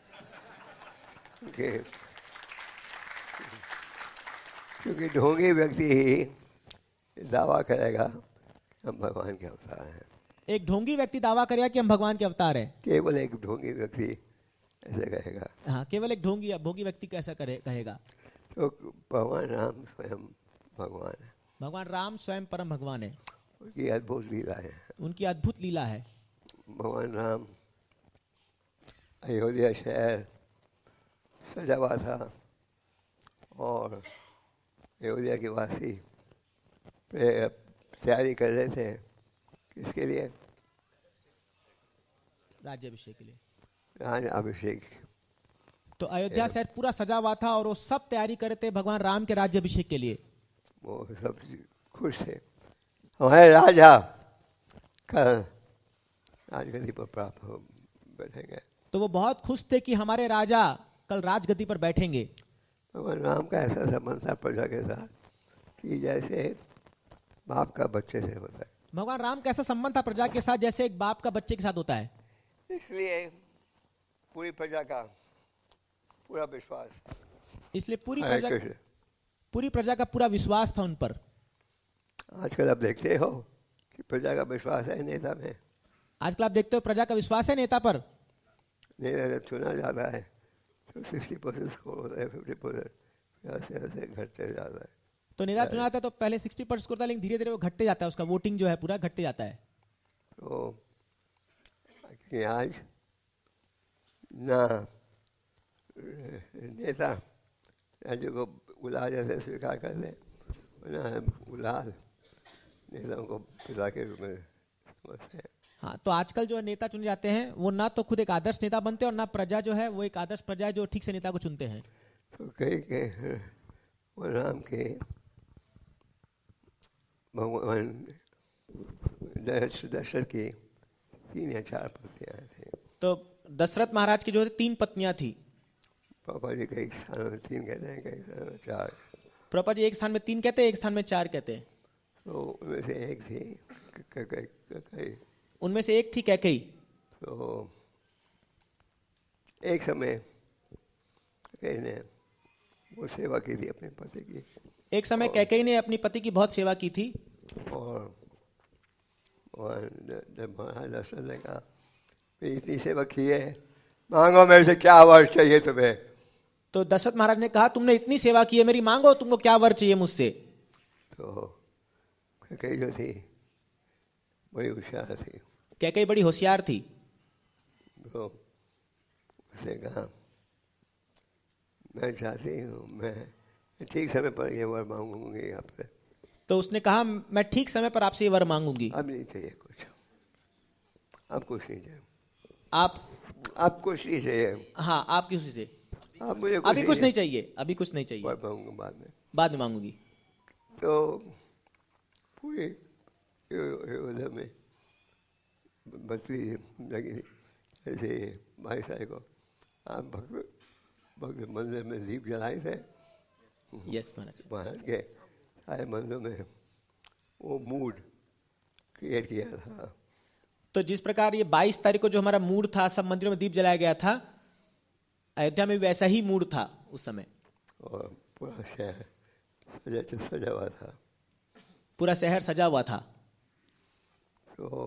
Okay. क्योंकि ढोंगी व्यक्ति ही दावा करेगा हम भगवान के अवतार हैं। एक ढोंगी व्यक्ति दावा करेगा कि हम भगवान के अवतार हैं। केवल एक ढोंगी व्यक्ति ऐसे कहेगा। हाँ, केवल एक ढोंगी भोगी व्यक्ति कैसा करे कहेगा। तो भगवान राम स्वयं भगवान है। भगवान राम स्वयं परम भगवान है। उनकी अद्भुत लीला है। उनकी अद्भुत लीला है। भगवान राम अयोध्या शहर सजा हुआ था और अयोध्या के वासी तैयारी कर रहे थे किसके लिए? राज्याभिषेक के लिए। राज अभिषेक। तो अयोध्या शहर पूरा सजा हुआ था और वो सब तैयारी कर रहे थे भगवान राम के राज्याभिषेक के लिए। वो सब खुश थे, हमारे राजा कल राजगद्दी पर प्राप्त हो बैठेंगे। तो वो बहुत खुश थे कि हमारे राजा कल राजगद्दी पर बैठेंगे। भगवान राम का ऐसा संबंध था प्रजा के साथ कि जैसे बाप का बच्चे से होता है। भगवान राम का ऐसा संबंध था प्रजा के साथ जैसे एक बाप का बच्चे के साथ होता है। इसलिए पूरी प्रजा का पूरा विश्वास था। इसलिए पूरी हरे प्रजा कृष्ण। पूरी प्रजा का पूरा विश्वास था उन पर। आजकल आप देखते हो कि प्रजा का विश्वास है नेता में। आजकल आप देखते हो प्रजा का विश्वास है नेता पर। नेता जब चुना जाता है तो सिक्सटी परसेंट स्कोर होता है, फिफ्टी परसेंट ऐसे ऐसे घटते जाता है। तो नेता चुना जाता है तो पहले सिक्सटी परसेंट स्कोर था, लेकिन धीरे धीरे वो घटते जाता है, उसका वोटिंग जो है पूरा घटते जाता है। तो कि आज ना नेता राज्य को उलाद जैसे स्वीकार कर ले, ना उलाद नेताओं को पिता के रूप में समझते हैं। हाँ, तो आजकल जो नेता चुने जाते हैं वो ना तो खुद एक आदर्श नेता बनते हैं और ना प्रजा जो है वो एक आदर्श प्रजा है जो ठीक से नेता को चुनते हैं। तो कई के वो राम के भगवान दशरथ की तीन या चार पत्नियां थी। तो दशरथ महाराज की जो है तीन पत्नियां थी। पापा जी कई स्थानों में तीन कहते हैं, कई स्थानों में चार। पापा जी एक स्थान में तीन कहते हैं, एक स्थान में चार कहते हैं। तो उनमें से एक थी कई। उनमें से एक थी कैकेयी। तो एक समय कैकेयी ने वो सेवा की थी अपने पति की। एक समय कैकेयी ने अपनी पति की बहुत सेवा की थी। और और जब महाराज दशरथ ने कहा इतनी सेवा की है, मांगो मेरे से क्या वर चाहिए तुम्हें। तो दशरथ महाराज ने कहा तुमने इतनी सेवा की है, मेरी मांगो, तुमको क्या वर चाहिए मुझसे। तो कैकेयी जो थी बड़ी होशियार थी। कैकेयी बड़ी होशियार थी। तो उसने कहा मैं चाहती हूँ मैं ठीक समय पर ये वर मांगूंगी आपसे। तो उसने कहा मैं ठीक समय पर आपसे ये वर मांगूंगी। अब नहीं चाहिए कुछ, अब कुछ नहीं चाहिए। आप अब कुछ नहीं चाहिए। हाँ, आप किसी से अब मुझे कुछ अभी कुछ नहीं चाहिए, अभी कुछ नहीं चाहिए, वर मांगूंगा बाद में बाद में मांगूंगी। तो पूरे अयोध्या में बत्ती लगी ऐसे भाई साहब को आप भक्त भक्त मंदिर में दीप जलाए थे। यस महाराज। महाराज के सारे मंदिरों में वो मूड क्रिएट किया था। तो जिस प्रकार ये बाईस तारीख को जो हमारा मूड था, सब मंदिरों में दीप जलाया गया था, अयोध्या में भी वैसा ही मूड था उस समय। और पूरा शहर सजा सजा हुआ था। पूरा शहर सजा हुआ था। तो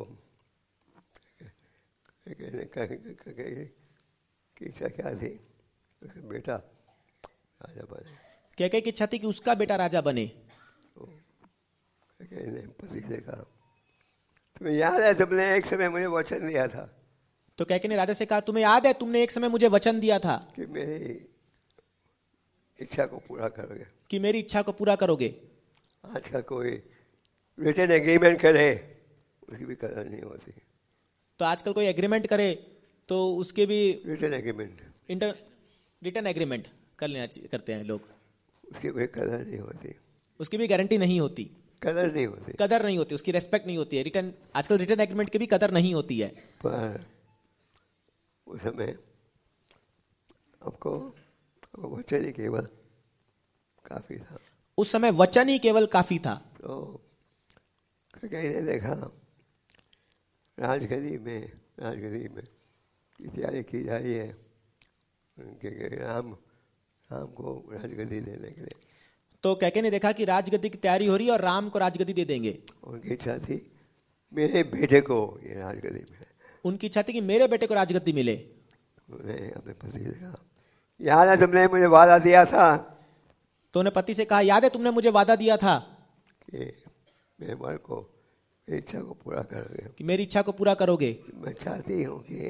की इच्छा क्या थी, बेटा राजा बने। कैकेयी की इच्छा थी कि उसका बेटा राजा बने। तो कैकेयी ने पति से कहा तुम्हें याद है तुमने एक समय मुझे वचन दिया था। तो कैकेयी ने राजा से कहा तुम्हें याद है तुमने एक समय मुझे वचन दिया था कि मेरी इच्छा को पूरा करोगे, कि मेरी इच्छा को पूरा करोगे। आज का कोई रिटन एग्रीमेंट करे उसकी भी कदर नहीं होती। तो आजकल कोई एग्रीमेंट करे तो उसके भी written agreement inter return agreement कर लेना करते हैं लोग, उसकी कोई कदर नहीं होती, उसकी भी गारंटी नहीं होती, कदर नहीं होती, कदर नहीं होती, उसकी रेस्पेक्ट नहीं होती है। रिटर्न आजकल रिटर्न एग्रीमेंट की भी कदर नहीं होती है। पर उस समय आपको वचन ही केवल काफी था। उस समय वचन ही केवल काफी था। तो कहीं ने देखा राजगद्दी में राजगद्दी में की तैयारी की जा रही है कि राम राम को राजगद्दी देने के लिए। तो कैकेयी ने देखा कि राजगद्दी की तैयारी हो रही है और राम को राजगद्दी दे देंगे। उनकी इच्छा थी मेरे बेटे को ये राजगद्दी मिले। उनकी इच्छा थी कि मेरे बेटे को राजगद्दी मिले। उन्होंने अपने पति से कहा याद है तुमने मुझे वादा दिया था। तो उन्हें पति से कहा याद है तुमने मुझे वादा दिया था कि मेरे वर को मेरी इच्छा को पूरा करोगे, कि मेरी इच्छा को पूरा करोगे। मैं चाहती हूँ कि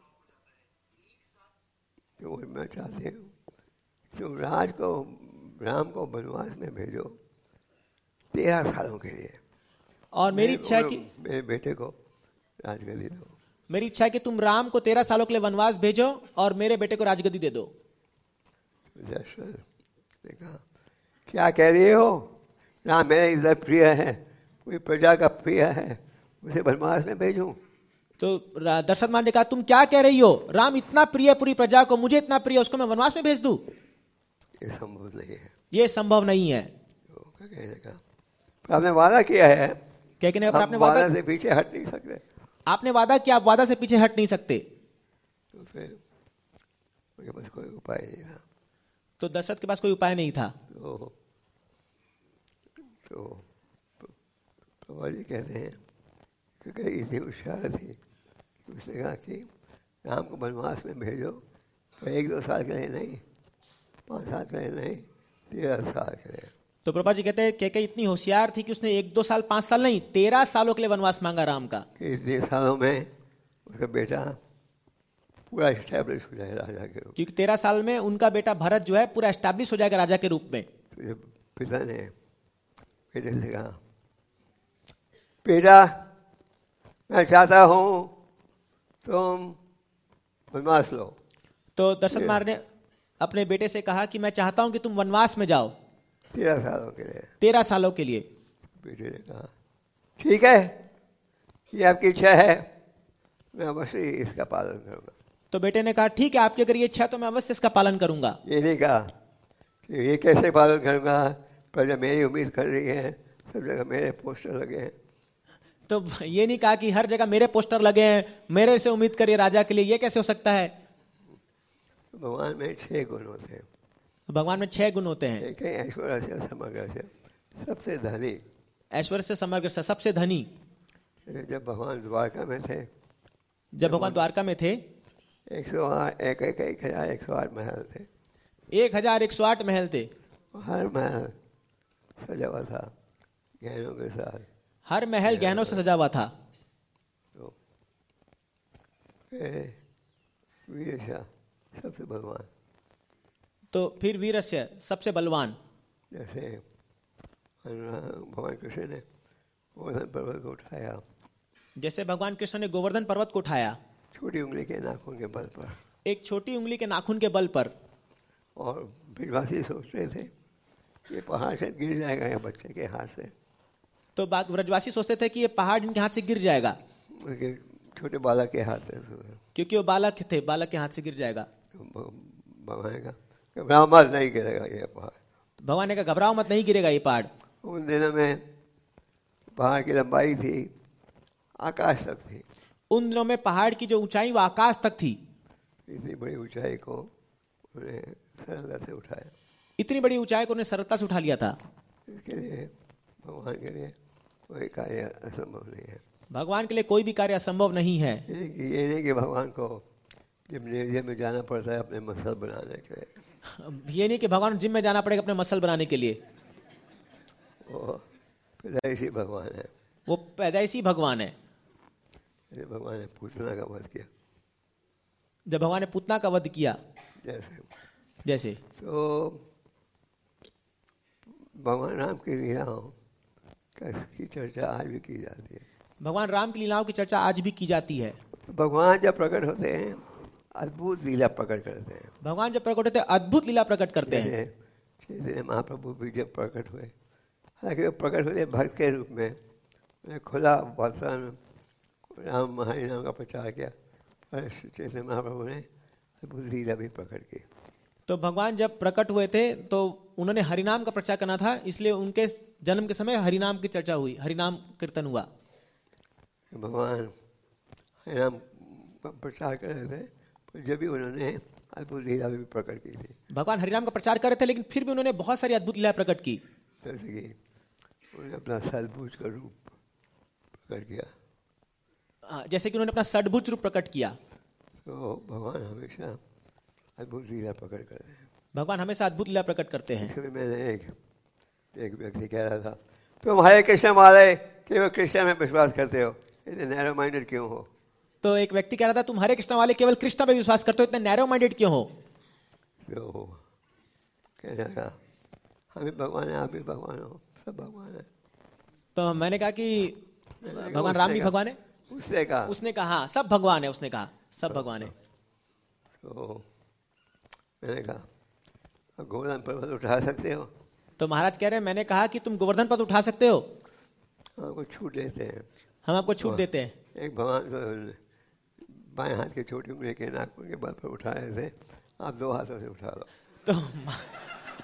तो मैं चाहती हूँ तुम राज को राम को वनवास में भेजो तेरह सालों के लिए, और मेरी इच्छा है कि मेरे बेटे को राजगद्दी दो। मेरी इच्छा है कि तुम राम को तेरह सालों के लिए वनवास भेजो और मेरे बेटे को राजगद्दी दे दो। दशरथ ने कहा क्या कह रही हो, राम मेरे इधर प्रिय है, पूरी प्रजा का प्रिय है, उसे वनवास में भेजूं। तो दशरथ महाराज ने कहा तुम क्या कह रही हो, राम इतना प्रिय पूरी प्रजा को, मुझे इतना प्रिय, उसको मैं वनवास में भेज दूं। ये संभव नहीं है। ये संभव नहीं है। तो कहने का पर आपने वादा किया है, क्या कहने हम आपने वादा वादा से पीछे हट नहीं सकते। आपने वादा किया, आप वादा से पीछे हट नहीं सकते। तो फिर उनके पास कोई उपाय नहीं था। तो दशरथ के पास कोई उपाय नहीं था। तो तो प्रभा जी कहते हैं कि कई इतनी होशियार थी, उसने कहा कि राम को वनवास में भेजो, तो एक दो साल के लिए नहीं, पाँच साल के लिए नहीं, तेरह साल के लिए। तो प्रभा जी कहते हैं कैकेयी इतनी होशियार थी कि उसने एक दो साल पांच साल नहीं तेरह सालों के लिए वनवास मांगा राम का। कि इतने सालों में उसका बेटा पूरा इस्टेब्लिश हो जाए राजा के रूप में। क्योंकि तेरह साल में उनका बेटा भरत जो है पूरा एस्टैब्लिश हो जाएगा राजा के रूप में। तो जब पिता ने बेटे से कहा, बेटा मैं चाहता हूँ तुम वनवास लो। तो दशरथ महाराज ने अपने बेटे से कहा कि मैं चाहता हूं कि तुम वनवास में जाओ तेरह सालों के लिए। तेरह सालों के लिए। बेटे ने कहा ठीक है, ये आपकी इच्छा है, मैं अवश्य इसका पालन करूंगा। तो बेटे ने कहा ठीक है, आपकी अगर ये इच्छा है तो मैं अवश्य इसका पालन करूंगा। ये नहीं कहा कि ये कैसे पालन करूंगा, प्रजा मेरी उम्मीद कर रही है, सब जगह मेरे पोस्टर लगे हैं। तो ये नहीं कहा कि हर जगह मेरे पोस्टर लगे हैं, मेरे से उम्मीद करिए राजा के लिए, ये कैसे हो सकता है। भगवान में छह गुण होते हैं। भगवान में छह गुण होते हैं। एक है ऐश्वर्य से समग्र से सबसे धनी। ऐश्वर्य से समग्र से सबसे धनी। जब भगवान द्वारका में थे, जब भगवान द्वारका में थे एक सौ आठ एक एक एक हजार एक सौ आठ महल थे। एक हजार एक सौ आठ महल थे। हर महल सजा हुआ था गहनों के साथ। हर महल गहनों से सजा हुआ था। तो वीरशा सबसे बलवान। तो फिर वीरस्य सबसे बलवान। जैसे भगवान कृष्ण ने गोवर्धन पर्वत को उठाया, जैसे भगवान कृष्ण ने गोवर्धन पर्वत को उठाया छोटी उंगली के नाखून के बल पर, एक छोटी उंगली के नाखून के बल पर। और ब्रजवासी सोच रहे थे ये पहाड़ से गिर जाएगा या बच्चे के हाथ से। तो ब्रजवासी सोचते थे कि ये पहाड़ इनके हाथ से गिर जाएगा, छोटे बालक के हाथ से, क्योंकि वो बालक थे, बालक के हाथ से गिर जाएगा। भगवान का घबराओ मत, नहीं गिरेगा ये पहाड़। भगवान ने कहा घबराओ मत, नहीं गिरेगा ये पहाड़। उन दिनों में पहाड़ की लंबाई थी आकाश तक थी। उन दिनों में पहाड़ की जो ऊंचाई वो आकाश तक थी। इतनी बड़ी ऊंचाई को उन्हें सरलता से उठाया। इतनी बड़ी ऊंचाई को उन्हें सरलता से उठा लिया था। इसके लिए भगवान के लिए कोई कार्य असंभव नहीं है। भगवान के लिए कोई भी कार्य असंभव नहीं है। ये नहीं कि भगवान को जिम्नेजियम में जाना पड़ता है अपने मसल बनाने के लिए। ये नहीं कि भगवान जिम में जाना पड़ेगा अपने मसल बनाने के लिए। वो पैदाइशी भगवान है। वो पैदाइशी भगवान है। भगवान ने पूतना का वध किया। जब भगवान ने पूतना का वध किया जैसे जैसे तो भगवान राम की लीलाओं की चर्चा आज भी की जाती है। भगवान राम की लीलाओं की चर्चा आज भी की जाती है। भगवान जब प्रकट होते हैं अद्भुत लीला प्रकट करते हैं। भगवान जब प्रकट होते हैं अद्भुत लीला प्रकट करते हैं। चैतन्य महाप्रभु भी जब प्रकट हुए, हालांकि वो प्रकट हुए भक्त के रूप में, खुला वचन राम हरि नाम का प्रचार किया, और चैतन्य महाप्रभु ने अद्भुत लीला भी प्रकट की। तो भगवान जब प्रकट हुए थे तो उन्होंने हरिनाम का प्रचार करना था, इसलिए उनके जन्म के समय हरिनाम की चर्चा हुई, हरिनाम कीर्तन हुआ। भगवान हरिनाम का प्रचार कर रहे थे, पर जब भी उन्होंने अद्भुत लीला भी प्रकट की थी। भगवान हरिनाम का प्रचार कर रहे थे, लेकिन फिर भी उन्होंने बहुत सारी अद्भुत लीला प्रकट की। जैसे कि उन्होंने अपना सद्भुज का रूप प्रकट किया, जैसे कि उन्होंने अपना सद्भुज रूप प्रकट किया। तो भगवान हमेशा अद्भुत लीला प्रकट करते हैं। भगवान हमेशा अद्भुत लीला प्रकट करते हैं। इसलिए मैंने एक एक व्यक्ति कह रहा था, तुम हरे कृष्ण वाले केवल कृष्ण में विश्वास करते हो, इतने नैरो माइंडेड क्यों हो। तो एक व्यक्ति कह रहा था तुम हरे कृष्ण वाले केवल कृष्ण पे विश्वास करते हो, इतने नैरो माइंडेड क्यों हो। तो कहने लगा हम भी भगवान है, आप भी भगवान हो, सब भगवान है। तो मैंने कहा कि भगवान राम भी भगवान है। उसने कहा उसने कहा हाँ सब भगवान है। उसने कहा सब भगवान है। तो मैंने कहा गोवर्धन पर्वत उठा सकते हो। तो महाराज कह रहे हैं मैंने कहा कि तुम गोवर्धन पर्वत उठा सकते हो, हमको छूट देते हैं। हम आपको छूट देते हैं। एक भगवान तो बाएं हाथ के छोटी उंगली के नाखून के बल पर उठा रहे थे, आप दो हाथों से उठा लो। तो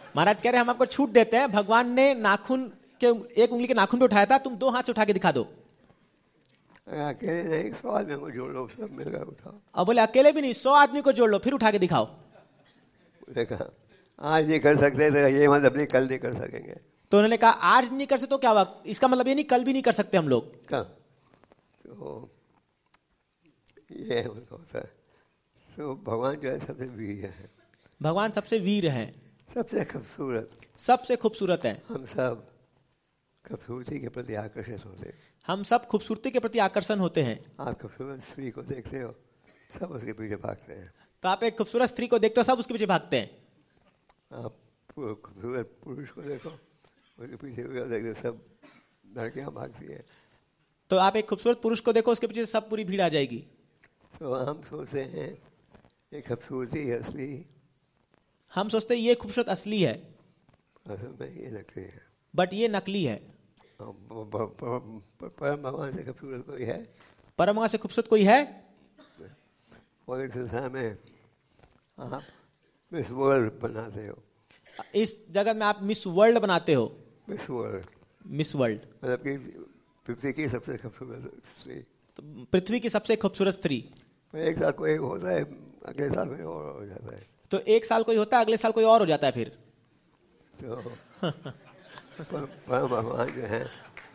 महाराज कह रहे हैं हम आपको छूट देते हैं, भगवान ने नाखून के एक उंगली के नाखून पे उठाया था, तुम दो हाथ से उठा के दिखा दो। अकेले नहीं, सौ आदमी को जोड़ लो, सब मिलकर उठाओ। और बोले अकेले भी नहीं, सौ आदमी को जोड़ लो फिर उठा के दिखाओ। देखा आज नहीं कर सकते तो ये मतलब नहीं कल नहीं कर सकेंगे। तो उन्होंने कहा आज नहीं कर सकते तो क्या हुआ, इसका मतलब ये नहीं कल भी नहीं कर सकते हम लोग। कल तो ये होता है। तो भगवान जो है सबसे वीर है, भगवान सबसे वीर है, सबसे खूबसूरत, सबसे खूबसूरत है। हम सब खूबसूरती के प्रति आकर्षित होते हैं, हम सब खूबसूरती के प्रति आकर्षण होते हैं। आप खूबसूरत स्त्री को देखते हो, सब उसके पीछे भागते हैं। तो आप एक खूबसूरत स्त्री को देखते हो, सब उसके पीछे भागते हैं। आप खूबसूरत पुरुष को देखो, उसके पीछे देखते सब लड़कियां भागती है। तो आप एक खूबसूरत पुरुष को देखो, उसके पीछे सब पूरी भीड़ आ जाएगी। तो हम सोचते हैं ये खूबसूरती असली, हम सोचते हैं ये खूबसूरत असली है, असल में ये नकली है, बट ये नकली है। परम भगवान से खूबसूरत कोई है? परम भगवान से खूबसूरत कोई है? और एक संसार में आप मिस वर्ल्ड बनाते हो, इस जगत में आप मिस वर्ल्ड बनाते हो। मिस वर्ल्ड मिस वर्ल्ड मतलब कि पृथ्वी की सबसे खूबसूरत स्त्री, तो पृथ्वी की सबसे खूबसूरत स्त्री। एक साल कोई होता है, अगले साल कोई और हो जाता है। तो एक साल कोई होता है, अगले साल कोई और हो जाता है फिर। तो परम भगवान जो है,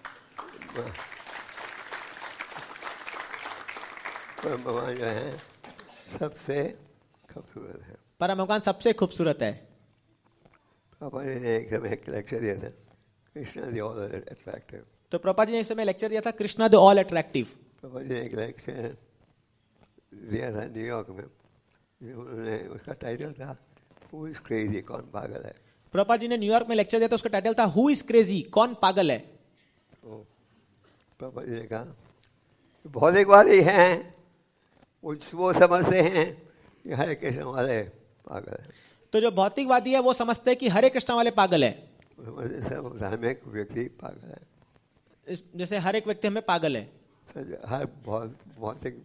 परम भगवान जो है सबसे खूबसूरत है। परम भगवान सबसे खूबसूरत है। पापा जी ने एक समय एक लेक्चर दिया था, कृष्णा द ऑल अट्रैक्टिव। तो प्रभुपाद जी ने इस समय लेक्चर दिया था, कृष्णा द ऑल अट्रैक्टिव। पापा जी ने एक लेक्चर दिया था न्यूयॉर्क में, उन्होंने उसका टाइटल था हु इज क्रेजी, कौन पागल है। प्रभुपाद जी ने न्यूयॉर्क में लेक्चर दिया था, उसका टाइटल था हु इज क्रेजी, कौन पागल है। तो पापा जी ने कहा भौतिकवादी हैं, वो समझते हैं कि हरे कृष्ण वाले पागल है। तो जो भौतिकवादी है वो समझते हैं कि हरे कृष्ण वाले पागल है, सब धार्मिक व्यक्ति पागल है। इस- जैसे हर एक व्यक्ति हमें पागल है, हर भौतिक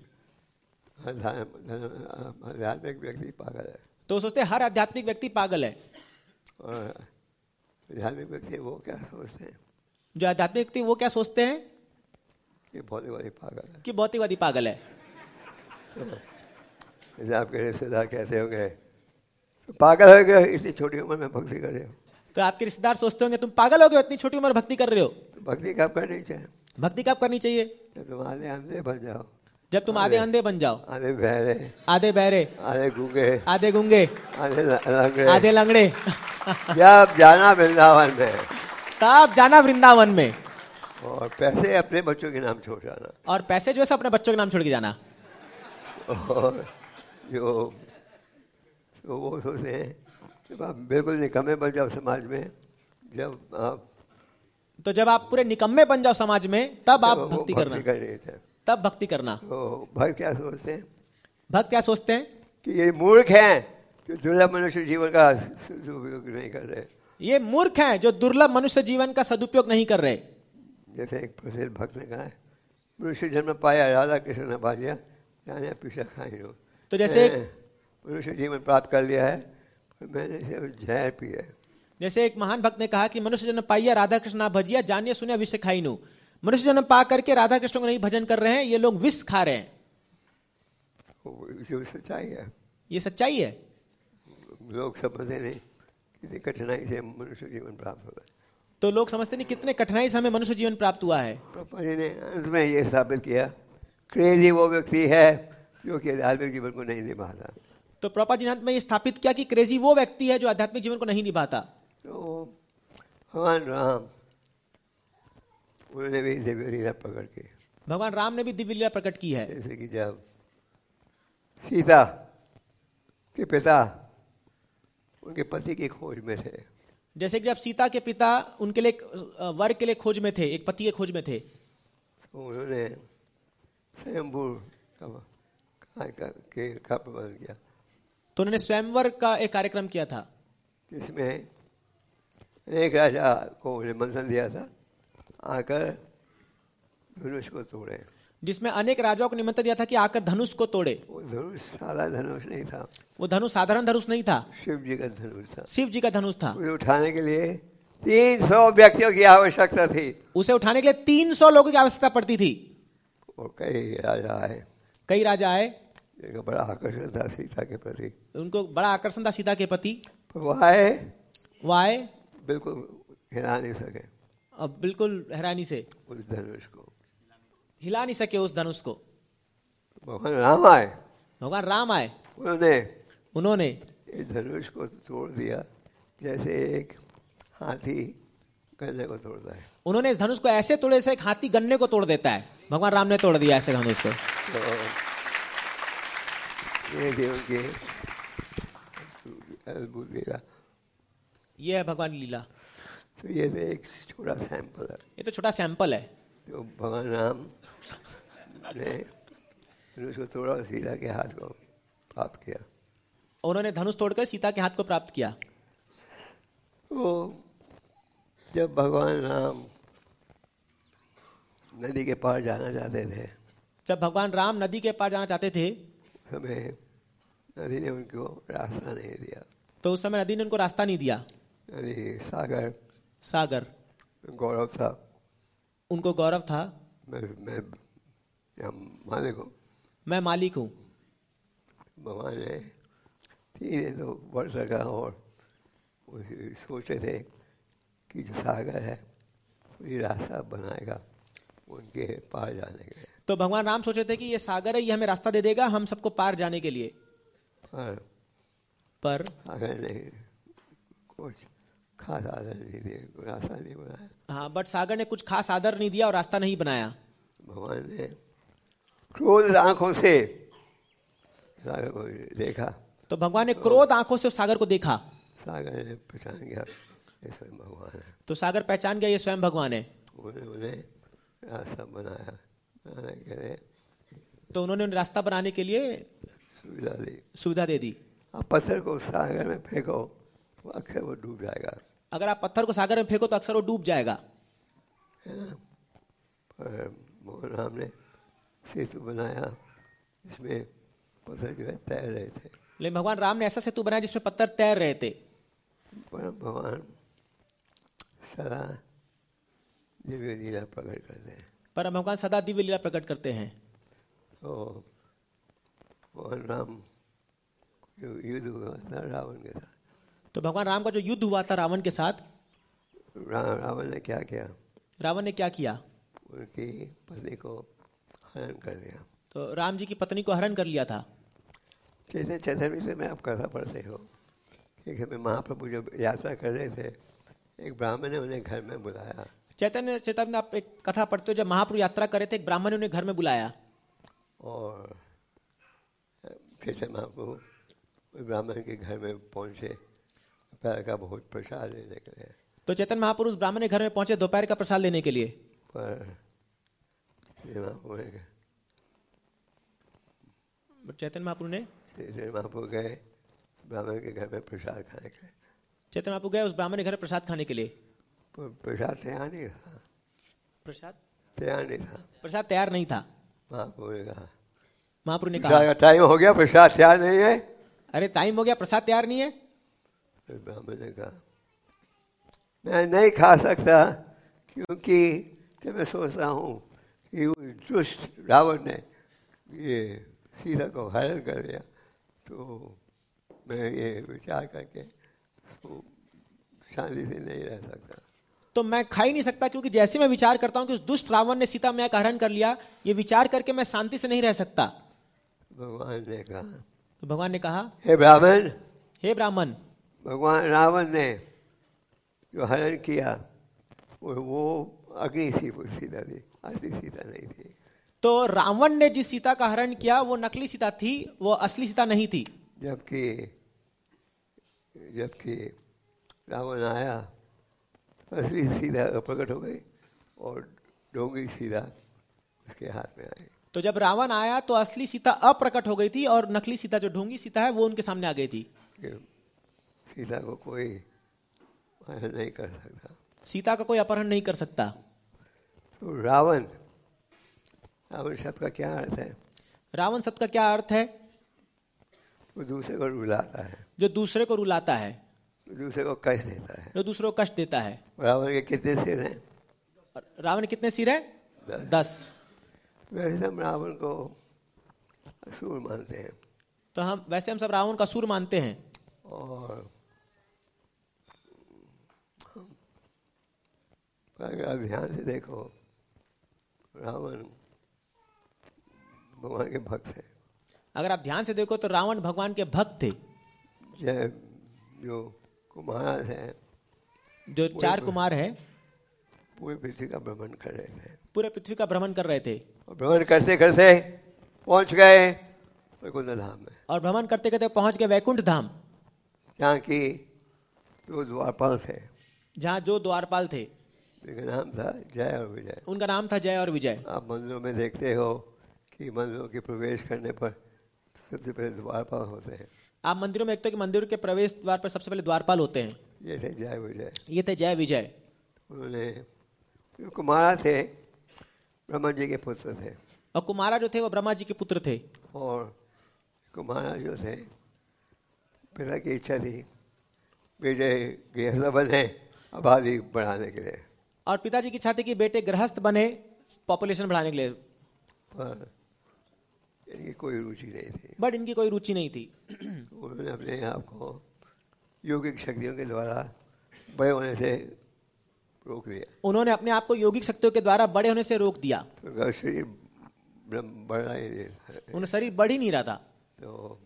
आध्यात्मिक व्यक्ति पागल है। तो वो सोचते हैं हर आध्यात्मिक व्यक्ति पागल है। और आध्यात्मिक व्यक्ति वो क्या सोचते हैं, जो आध्यात्मिक व्यक्ति वो क्या सोचते हैं कि भौतिकवादी पागल है। कि भौतिकवादी पागल है। जैसे आपके रिश्तेदार कहते होंगे पागल हो गए, इतनी छोटी उम्र में भक्ति कर रहे हो। तो आपके रिश्तेदार सोचते होंगे तुम पागल हो गए, इतनी छोटी उम्र में भक्ति कर रहे हो। तो भक्ति कब करनी चाहिए? भक्ति कब करनी चाहिए? जब तुम आधे अंधे बन जाओ, जब तुम आधे अंधे बन जाओ, आधे बहरे, आधे बहरे, आधे गूंगे, आधे गूंगे, आधे लंगड़े, आधे लंगड़े, जब जाना वृंदावन में, तब जाना वृंदावन में, और पैसे अपने बच्चों के नाम छोड़ जाना, और पैसे जो है सब अपने बच्चों के नाम छोड़ के जाना। और जो तो वो सोचते हैं जब आप बिल्कुल निकम्मे बन जाओ समाज में, जब आप तो जब आप पूरे निकम्मे बन जाओ समाज में, तब आप वो भक्ति करना, कर रहे थे। तब भक्ति करना। तो भक्त क्या सोचते हैं भक्त क्या सोचते हैं कि ये मूर्ख हैं जो दुर्लभ मनुष्य जीवन का उपयोग नहीं कर रहे। ये मूर्ख हैं जो दुर्लभ मनुष्य जीवन का सदुपयोग नहीं कर रहे। जैसे एक प्रसिद्ध भक्त ने कहा है, मनुष्य जन्म पाया राधा कृष्ण ने बाजिया, जाने पीछा खाई हो। तो जैसे एक मनुष्य जीवन प्राप्त कर लिया है, मैंने सिर्फ जहर पिया है। जैसे एक महान भक्त ने कहा कि मनुष्य जन्म पाइया राधा कृष्ण भजिया, जानिए सुनिया विष खाई नु। मनुष्य जन्म पा करके राधा कृष्ण को नहीं भजन कर रहे हैं, ये लोग विष खा रहे हैं। जो सच्चाई है, ये सच्चाई है। लोग समझते नहीं कितनी कठिनाई से मनुष्य जीवन प्राप्त होता है। तो लोग समझते नहीं कितने कठिनाई से हमें मनुष्य जीवन प्राप्त हुआ है। पापा जी ने अंत में ये साबित किया, क्रेजी वो व्यक्ति है जो कि आध्यात्मिक जीवन को नहीं निभाता। तो प्रभुपाद जी ने अंत में ये स्थापित किया कि क्रेजी वो व्यक्ति है जो आध्यात्मिक जीवन को नहीं निभाता। तो भगवान राम, उन्होंने भी दिव्य लीला प्रकट की। भगवान राम ने भी दिव्य लीला प्रकट की है। जैसे कि जब सीता के पिता उनके पति की खोज में थे, जैसे कि जब सीता के पिता उनके लिए एक वर के लिए खोज में थे, एक पति के खोज में थे, तो उन्होंने स्वयंभू का, के का प्रबंध किया, तो उन्होंने स्वयंवर का एक कार्यक्रम किया था जिसमें एक राजा को निमंत्रण दिया था आकर धनुष को तोड़े। जिसमें अनेक राजाओं को निमंत्रण दिया था कि आकर धनुष को तोड़े। वो धनुष सादा धनुष नहीं था, वो धनुष साधारण धनुष नहीं था, शिव जी का धनुष था। शिव जी का धनुष था। उसे उठाने के लिए तीन सौ व्यक्तियों की आवश्यकता थी। उसे उठाने के लिए तीन सौ लोगों की आवश्यकता पड़ती थी। और कई राजा आए, कई राजा आए, एक बड़ा आकर्षण था सीता के प्रति, उनको बड़ा आकर्षण था सीता के प्रति। वो आए, वो आए, बिल्कुल हिला नहीं सके अब बिल्कुल हैरानी से उस धनुष को, हिला नहीं सके उस धनुष को। भगवान राम आए, भगवान राम आए, उन्होंने उन्होंने इस धनुष को तोड़ दिया जैसे एक हाथी गन्ने को तोड़ता है। उन्होंने इस धनुष को ऐसे तोड़े जैसे एक हाथी गन्ने को तोड़ देता है। भगवान राम ने तोड़ दिया ऐसे धनुष को। तो ये थी उनकी अद्भुत लीला। ये है भगवान की लीला। तो ये तो एक छोटा सैंपल है, ये तो छोटा सैंपल है। तो भगवान राम ने धनुष को तोड़ा और सीता के हाथ को प्राप्त किया। उन्होंने धनुष तोड़कर सीता के हाथ को प्राप्त किया। वो जब भगवान राम नदी के पार जाना चाहते थे, जब भगवान राम नदी के पार जाना चाहते थे, हमें नदी ने उनको रास्ता नहीं दिया। तो उस समय नदी ने उनको रास्ता नहीं दिया। नदी सागर सागर गौरव था, उनको गौरव था, मैं मैं या मालिक हूँ, मैं मालिक हूँ। भगवान ने तीन तो बढ़ सका और सोचे थे कि जो सागर है वही रास्ता बनाएगा उनके पार जाने के लिए। तो भगवान राम सोचे थे कि ये सागर है, ये हमें रास्ता दे देगा हम सबको पार जाने के लिए। पर पर सागर ने कुछ खास आदर नहीं दिया, कोई रास्ता नहीं बनाया। हाँ, बट सागर ने कुछ खास आदर नहीं दिया और रास्ता नहीं बनाया। भगवान ने क्रोध आंखों से सागर को देखा, तो भगवान ने क्रोध आंखों से उस सागर को देखा। सागर ने पहचान गया ये स्वयं भगवान है। तो सागर पहचान गया ये स्वयं भगवान है। उन्हें उन्हें रास्ता बनाया बनाने के लिए, तो उन्होंने रास्ता बनाने के लिए सुविधा दी, सुविधा दे दी। आप पत्थर को सागर में फेंको वो अक्सर वो डूब जाएगा, अगर आप पत्थर को सागर में फेंको तो अक्सर वो डूब जाएगा, है ना। पर मोहन राम ने सेतु बनाया जिसमें पत्थर जो है तैर रहे थे। लेकिन भगवान राम ने ऐसा सेतु बनाया जिसमें पत्थर तैर रहे थे। पर भगवान सदा दिव्य लीला प्रकट करते हैं। पर भगवान सदा दिव्य लीला प्रकट करते हैं। तो मोहन राम जो युद्ध हुआ था रावण के साथ, तो भगवान राम का जो युद्ध हुआ था रावण के साथ, रा, रावण ने क्या किया, रावण ने क्या किया, उनकी पत्नी को हरण कर दिया। तो राम जी की पत्नी को हरण कर लिया था। जैसे चतुर्वी से में आप कथा पढ़ते हो, एक समय महाप्रभु जब यात्रा कर रहे थे, एक ब्राह्मण ने उन्हें घर में बुलाया। चैतन्य चैतन्य आप एक कथा पढ़ते हो, जब महाप्रभु यात्रा कर रहे थे, एक ब्राह्मण ने उन्हें घर में बुलाया और चैतन्य महाप्रभु उस ब्राह्मण के घर में पहुंचे दोपहर का बहुत प्रसाद लेने के लिए। तो चैतन्य महापुरुष ब्राह्मण के घर में पहुंचे दोपहर का प्रसाद लेने के लिए। पर चैतन्य महापुरुष ने चैतन्य महाप्रभु गए ब्राह्मण के घर में प्रसाद खाने के लिए। चैतन्य महापुरुष गए उस ब्राह्मण के घर में प्रसाद खाने के लिए। प्रसाद तैयार नहीं था, प्रसाद तैयार नहीं था, प्रसाद तैयार नहीं था। महाप्रभु ने कहा, महाप्रभु ने कहा टाइम हो गया, प्रसाद तैयार नहीं है। अरे टाइम हो गया, प्रसाद तैयार नहीं है। तो ब्राह्मण ने कहा, मैं नहीं खा सकता क्योंकि जब मैं सोचता हूँ कि दुष्ट रावण ने ये सीता को हरण कर लिया, तो मैं ये विचार करके शांति से नहीं रह सकता। तो मैं खा ही नहीं सकता क्योंकि जैसे मैं विचार करता हूं कि उस दुष्ट रावण ने सीता मैया का हरण कर लिया, ये विचार करके मैं शांति से नहीं रह सकता। भगवान ने कहा, तो भगवान ने कहा, हे ब्राह्मण, हे ब्राह्मण, भगवान रावण ने जो हरण किया वो अग्नि सी सीता थी, असली सीता नहीं थी। तो रावण ने जिस सीता का हरण किया वो नकली सीता थी, वो असली सीता नहीं थी। जबकि जबकि रावण आया, असली सीता प्रकट हो गई और ढोंगी सीता उसके हाथ में आई। तो जब रावण आया तो असली सीता अप्रकट हो गई थी और नकली सीता जो ढोंगी सीता है वो उनके सामने आ गई थी। सीता को कोई अपहरण नहीं कर सकता, सीता का कोई अपहरण नहीं कर सकता। तो रावण रावण शब्द का क्या अर्थ है? रावण शब्द का क्या अर्थ है? वो दूसरे को रुलाता है, जो दूसरे को रुलाता है, दूसरे को कष्ट देता है। जो दूसरों को कष्ट देता है। रावण के कितने सिर हैं? रावण कितने सिर है? दस। वैसे हम रावण को असुर मानते हैं, तो हम वैसे हम सब रावण का असुर मानते हैं। और अगर आप ध्यान से देखो, रावण भगवान के भक्त है। अगर आप ध्यान से देखो तो रावण भगवान के भक्त थे। जय जो कुमार है, जो चार कुमार है, पूरे पृथ्वी का भ्रमण कर रहे थे। पूरे पृथ्वी का भ्रमण कर रहे थे। और भ्रमण करते करते पहुंच गए वैकुंठ धाम में। और भ्रमण करते करते पहुंच गए वैकुंठ धाम, जहाँ की दो द्वारपाल थे, जहाँ जो द्वारपाल थे, उनका नाम था जय और विजय। उनका नाम था जय और विजय। आप मंदिरों में देखते हो कि मंदिरों के प्रवेश करने पर सबसे पहले द्वारपाल होते हैं। आप मंदिरों में देखते हो कि मंदिर के प्रवेश द्वार पर सबसे पहले द्वारपाल होते हैं। ये थे जय विजय। ये थे जय विजय। उन्होंने जो कुमारा थे, ब्रह्मा जी के पुत्र थे। और कुमारा जो थे वो ब्रह्मा जी के पुत्र थे। और कुमारा जो थे, पिता की इच्छा थी विजय गृहस्थ बने आबादी बढ़ाने के लिए। और पिताजी की इच्छा थी कि बेटे गृहस्थ बने पॉपुलेशन बढ़ाने के लिए, पर इनकी कोई रुचि नहीं थी। बट इनकी कोई रुचि नहीं थी। उन्होंने अपने आप को योगिक शक्तियों के द्वारा बड़े होने से रोक दिया। उन्होंने अपने आप को योगिक शक्तियों के द्वारा बड़े होने से रोक दिया। तो शरीर बढ़ रहा ही नहीं था, उनका शरीर बढ़ ही नहीं रहा था। तो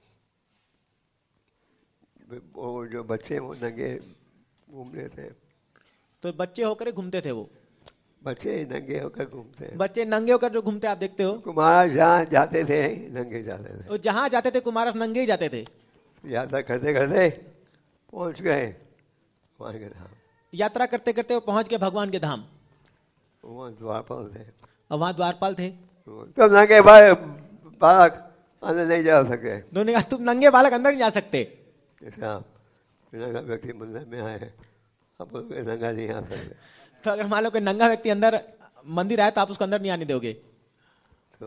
वो जो बच्चे वो नंगे घूम रहे थे। तो बच्चे होकर घूमते थे, वो बच्चे नंगे होकर घूमते हैं। बच्चे नंगे होकर जो घूमते आप देखते हो। कुमार जहाँ जाते थे नंगे जाते थे। वो जहां जाते थे कुमारस नंगे ही जाते थे। यात्रा करते करते पहुंच गए भगवान के धाम। यात्रा करते करते वो पहुंच गए भगवान के धाम। वहाँ द्वारपाल थे और वहां द्वारपाल थे। तब नंगे भाई बालक अंदर नहीं जा सके। दोनों ने कहा तुम नंगे बालक अंदर नहीं जा सकते। जैसे आप नंगा व्यक्ति मंदिर में आए, आप नंगा नहीं आ सकते। तो अगर मान लो कोई नंगा व्यक्ति अंदर मंदिर आए तो आप उसको अंदर नहीं आने दोगे। तो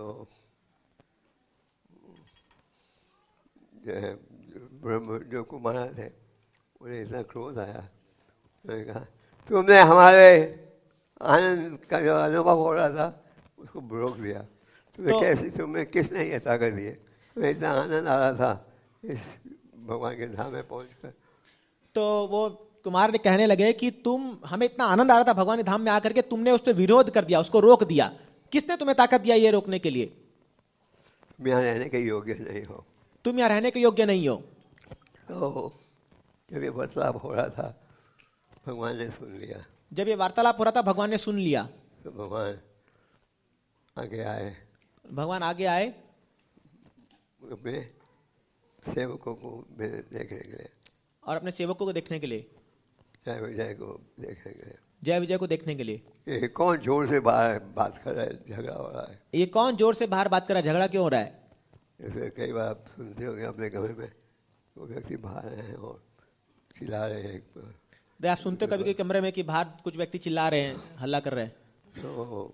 जो है ब्रह्म जो कुमार थे उन्हें इतना क्रोध आया, उन्होंने कहा तुमने हमारे आनंद का जो अनुभव हो रहा था उसको रोक दिया। तुम्हें तो, कैसे तुम्हें किसने ये ताकत दी? तुम्हें इतना आनंद आ रहा था इस भगवान के धाम में पहुंचकर। तो वो कुमार ने कहने लगे कि तुम हमें इतना आनंद आ रहा था भगवान के धाम में आकर के, तुमने उस पर विरोध कर दिया, उसको रोक दिया। किसने तुम्हें ताकत दिया ये रोकने के लिए? तुम यहाँ रहने के योग्य नहीं हो। तुम यहाँ रहने के योग्य नहीं हो। तो जब ये वार्तालाप हो रहा था भगवान ने सुन लिया। जब ये वार्तालाप हो रहा था भगवान ने सुन लिया। तो भगवान आगे आए। भगवान आगे आए अपने सेवकों को देखने के लिए, और अपने सेवकों को देखने के लिए, जय विजय को देखने के लिए, जय विजय को देखने के लिए। ये कौन जोर से बाहर बात कर रहा है, झगड़ा हो रहा है? ये कौन जोर से बाहर बात कर रहा है, झगड़ा क्यों हो रहा है? जैसे कई बार आप सुनते होंगे अपने कमरे में वो व्यक्ति बाहर हैं और चिल्ला रहे हैं। तो आप सुनते हो कभी कभी कमरे में कि बाहर कुछ व्यक्ति चिल्ला रहे हैं, हल्ला कर रहे हैं। तो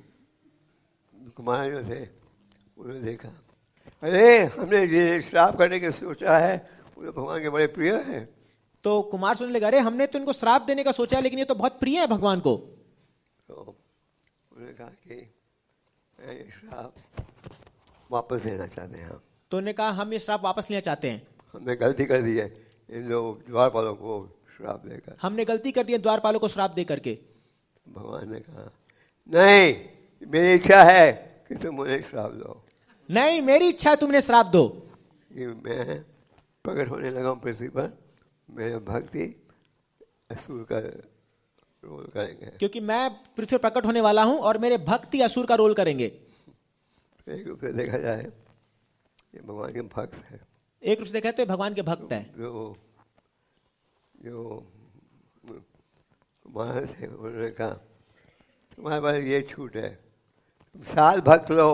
कुमार जो थे उन्होंने देखा, अरे हमने ये श्राप करने की सोचा है, वो तो भगवान के बड़े प्रिय है। तो कुमार सुनने लगा, अरे हमने तो इनको श्राप देने का सोचा है लेकिन ये तो बहुत प्रिय है भगवान को। तो उन्होंने कहा कि ये श्राप वापस लेना चाहते हैं हम। तो उन्होंने कहा हम ये श्राप वापस लेना चाहते हैं। हमने गलती कर दी है इन लोग द्वारपालों को श्राप देकर। हमने गलती कर दी है द्वारपालों को श्राप दे करके। भगवान ने कहा नहीं, मेरी इच्छा है कि तुम उन्हें श्राप दो। नहीं, मेरी इच्छा है तुमने श्राप दो। कि मैं प्रकट होने लगा हूँ पृथ्वी पर, मेरे भक्ति असुर का रोल करेंगे। क्योंकि मैं पृथ्वी पर प्रकट होने वाला हूं और मेरे भक्ति असुर का रोल करेंगे। एक रूप से देखा जाए ये भगवान के भक्त है। एक रूप से देखा तो भगवान के भक्त है। जो जो कुमार थे उन्होंने कहा तुम्हारे पास ये छूट है, तुम साल भक्त लो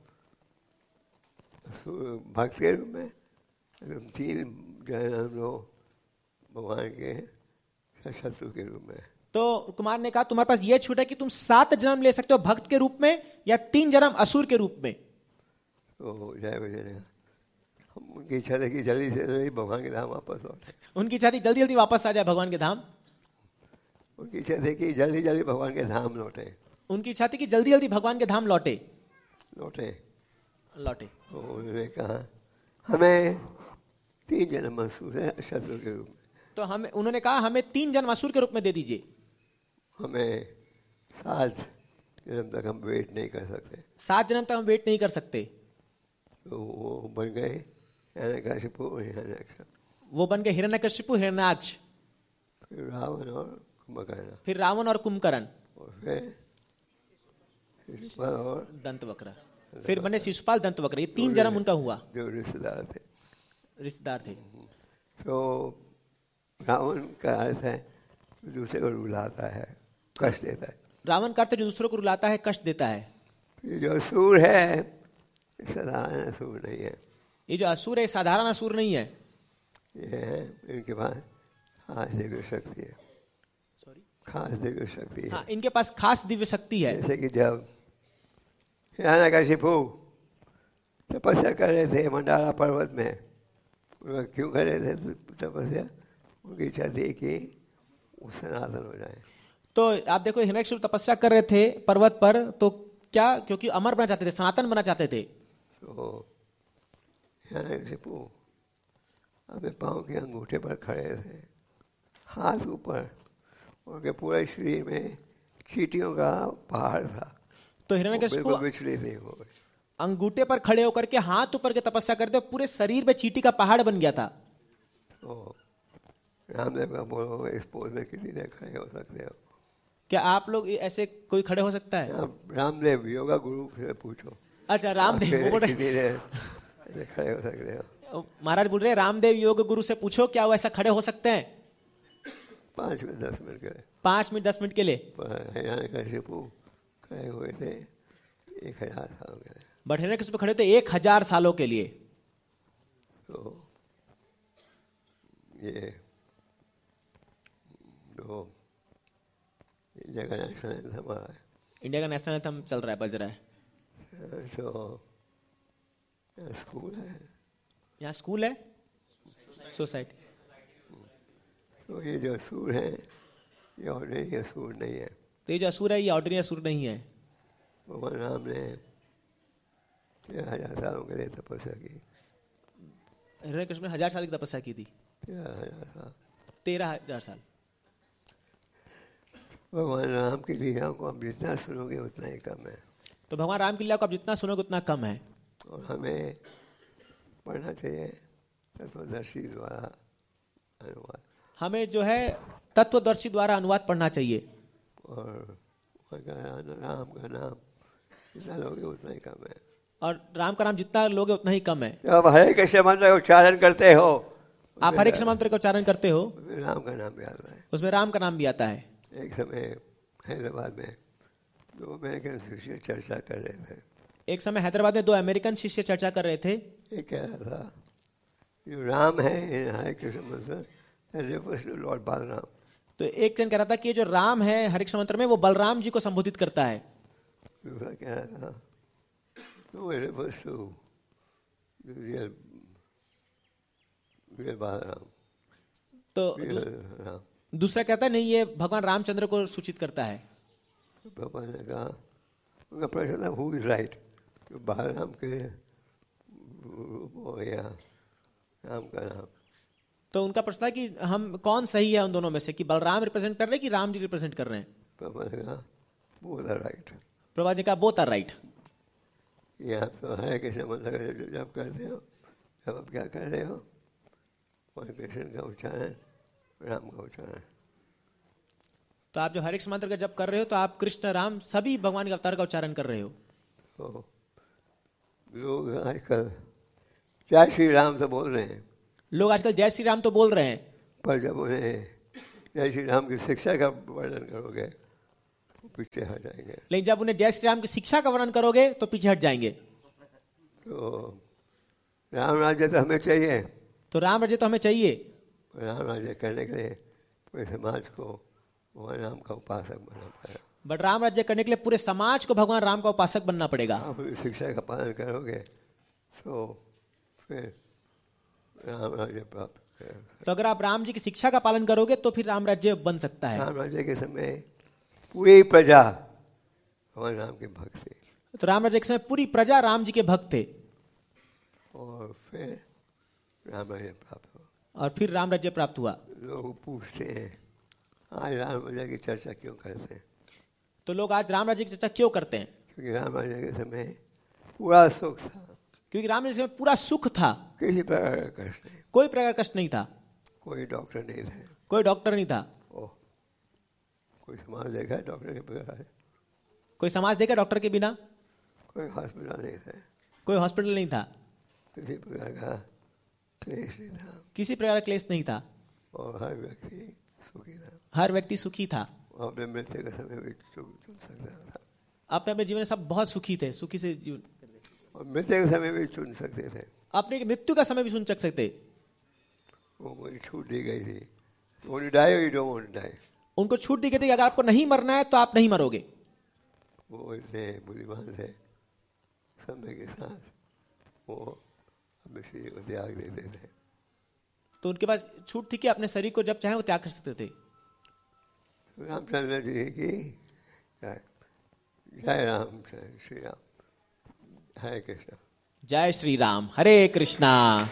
भक्त के रूप में, तुम तीन जन्म लो भगवान के शत्रु के रूप में। तो कुमार ने कहा तुम्हारे पास यह छूट है कि तुम सात जन्म ले सकते हो भक्त के रूप में या तीन जन्म असुर के रूप में। तो जय बजरंग, हम उनकी इच्छा थी कि जल्दी से जल्दी भगवान के धाम वापस लौटे। उनकी इच्छा थी जल्दी जल्दी वापस आ जाए भगवान के धाम। उनकी इच्छा थी कि जल्दी जल्दी भगवान के धाम लौटे। उनकी इच्छा थी कि जल्दी जल्दी भगवान के धाम लौटे लौटे लौटे तो उन्होंने कहा हमें तीन जन्म असुर है शत्रु के रूप में। तो हमें उन्होंने कहा हमें तीन जन्म असुर के रूप में दे दीजिए। हमें सात जन्म तक हम वेट नहीं कर सकते। सात जन्म तक हम वेट नहीं कर सकते। तो वो बन गए हिरण्यकशिपु हिरण्याक्ष। वो बन गए हिरण्यकशिपु हिरण्याक्ष। फिर रावण और कुंभकर्ण। फिर रावण और कुंभकर्ण। और फिर शिशुपाल और दंतवक्र। फिर बने शिशुपाल दंतवक्र। ये तीन जन्म उनका हुआ। जो रिश्तेदार थे रिश्तेदार थे। तो रावण का अर्थ है दूसरे को रुलाता है, कष्ट देता है। रावण का अर्थ जो दूसरों को रुलाता है, कष्ट देता है। ये जो असुर है साधारण असुर नहीं है। ये जो असुर है साधारण असुर नहीं है। ये है इनके पास खास दिव्य शक्ति है। सॉरी खास दिव्य शक्ति है। हाँ, इनके पास खास दिव्य शक्ति है। जैसे कि जब हिरण्यकशिपु तपस्या कर रहे थे मंडारा पर्वत में, क्यों कर रहे थे तपस्या? उनकी इच्छा थी कि वो सनातन हो जाए। तो आप देखो हिरण्यकशिपु तपस्या कर रहे थे पर्वत पर, तो क्या क्योंकि अमर बना चाहते थे, सनातन बना चाहते थे। तो हिरण्यकशिपु अपने पाँव के अंगूठे पर खड़े थे, हाथ ऊपर, उनके पूरे शरीर में चींटियों का पहाड़ था। तो हिरण्यकशिपु बिछड़ी थी वो, अंगूठे पर खड़े होकर के हाथ ऊपर के तपस्या करते, पूरे शरीर में चींटी का पहाड़ बन गया था। तो रामदेव का बोलो इस पोज में कितनी देर खड़े हो सकते हो? क्या आप लोग ऐसे कोई खड़े हो सकता है? रामदेव योगा गुरु से पूछो। अच्छा रामदेव बोल रहे कितनी देर ऐसे खड़े हो सकते हो? महाराज बोल रहे रामदेव योग गुरु से पूछो क्या वो ऐसा खड़े हो सकते हैं? पांच मिनट दस मिनट के लिए। पांच मिनट दस मिनट के लिए हिरण्यकशिपु खड़े हुए थे एक हजार सालों के लिए। बट हिरण्यकशिपु खड़े थे एक हजार सालों के लिए। तो ये जो इंडिया का नेशनल एंथम है, इंडिया का नेशनल एंथम चल रहा है, बज रहा है। तो स्कूल है, यहाँ स्कूल है, सोसाइटी। तो ये जो असुर है ये ऑर्डिनरी असुर नहीं है। तो ये जो असुर है ये ऑर्डिनरी असुर नहीं है। भगवान राम ने तेरह हजार सालों के लिए तपस्या की। हिरण्यकशिपु ने हजार साल की तपस्या की थी। तेरह हजार साल तेरह हजार साल। भगवान राम की लीलाओं को आप जितना सुनोगे उतना ही कम है। तो भगवान राम की लीला को आप जितना सुनोगे उतना कम है। और हमें पढ़ना चाहिए तत्वदर्शी द्वारा अनुवाद। हमें जो है तत्वदर्शी द्वारा अनुवाद पढ़ना चाहिए। और राम का नाम जितना लोगे उतना ही कम है। और राम का नाम जितना लोगे उतना ही कम है। जब हरे कृष्ण मंत्र का उच्चारण करते हो, आप हरे कृष्ण मंत्र का उच्चारण करते हो, राम का नाम भी आता है। उसमें राम का नाम भी आता है। एक समय हैदराबाद में दो अमेरिकन शिष्य चर्चा कर रहे थे। एक समय हैदराबाद में दो अमेरिकन शिष्य चर्चा कर रहे थे। एक कह रहा था जो राम है हरे कृष्ण मंत्र रेफर्स टू लॉर्ड बलराम। तो एक जन कह रहा था कि जो राम है हरे कृष्ण मंत्र में वो बलराम जी को संबोधित करता है। दूसरा कह रहा था no it refers to the real real Balram. तो राम दूसरा कहता है नहीं ये भगवान रामचंद्र को सूचित करता है। भगवान ने कहा, उनका प्रश्न था हु इज राइट, जो बलराम के वो या राम का नाम। तो उनका प्रश्न था कि हम कौन सही है उन दोनों में से, कि बलराम रिप्रेजेंट कर रहे हैं कि राम जी रिप्रेजेंट कर रहे हैं। भगवान ने कहा बोथ आर राइट। प्रभुपाद ने कहा बोथ आर राइट। ये आप तो हरे कृष्ण मंत्र का जब करते हो, जब आप क्या कर रहे हो, हरे कृष्ण का उच्चारण, राम का उच्चारण। तो आप जो हरे कृष्ण मंत्र का जब कर रहे हो तो आप कृष्ण राम सभी भगवान के अवतार का उच्चारण कर रहे हो। तो लोग आजकल जय श्री राम तो बोल रहे हैं, लोग आजकल जय श्री राम तो बोल रहे हैं, पर जब उन्हें जय श्री राम की शिक्षा का वर्णन करोगे तो पीछे हट जाएंगे। लेकिन जब उन्हें जय श्री राम की शिक्षा का वर्णन करोगे तो पीछे हट जाएंगे। तो राम राज्य तो हमें चाहिए, तो राम राज्य तो हमें चाहिए। राम राज्य करने के लिए पूरे समाज को भगवान राम का उपासक बनना पड़ेगा। बट राम राज्य करने के लिए पूरे समाज को भगवान राम का उपासक बनना पड़ेगा। आप शिक्षा का पालन करोगे तो फिर राम राज्य प्राप्त करेगा। तो अगर आप राम जी की शिक्षा का पालन करोगे तो फिर राम राज्य बन सकता है। राम राज्य के समय पूरी प्रजा भगवान राम के भक्त थे। तो राम राज्य के समय पूरी प्रजा राम जी के भक्त थे और फिर राम राज्य प्राप्त हुआ। और फिर राम राज्य प्राप्त हुआ। लोग पूछते हैं आज राम राज्य की चर्चा क्यों करते हैं? तो लोग आज राम राज्य की चर्चा क्यों करते हैं? क्योंकि राम राज्य के समय पूरा सुख था। क्योंकि राम राज्य के समय पूरा सुख था, किसी प्रकार का कष्ट नहीं, कोई प्रकार का कष्ट नहीं था, कोई डॉक्टर नहीं थे, कोई डॉक्टर नहीं था। ओह, कोई समाज देखा है डॉक्टर के बगैर? कोई समाज देखा डॉक्टर के बिना? कोई हॉस्पिटल नहीं थे, कोई हॉस्पिटल नहीं था, किसी प्रकार का क्लेश नहीं था, किसी प्रकार का क्लेश नहीं था, और हर व्यक्ति सुखी था। हर व्यक्ति सुखी था। और अपने मृत्यु के समय भी चुन चुन सकता था। अपने अपने जीवन में सब बहुत सुखी थे, सुखी से जीवन, और मृत्यु के समय भी चुन सकते थे। अपने मृत्यु का समय भी सुन चक सकते। वो मुझे छूट दी गई थी, वो डाई और you don't want to die. उनको छूट दी गई थी, अगर आपको नहीं मरना है तो आप नहीं मरोगे। वो इतने बुद्धिमान थे, समय के साथ वो अपने शरीर को त्याग देते थे। तो उनके पास छूट थी कि अपने शरीर को जब चाहे वो त्याग कर सकते थे। रामचंद्र जी की जय जय राम श्री राम, हरे कृष्णा। जय श्री राम, हरे कृष्णा।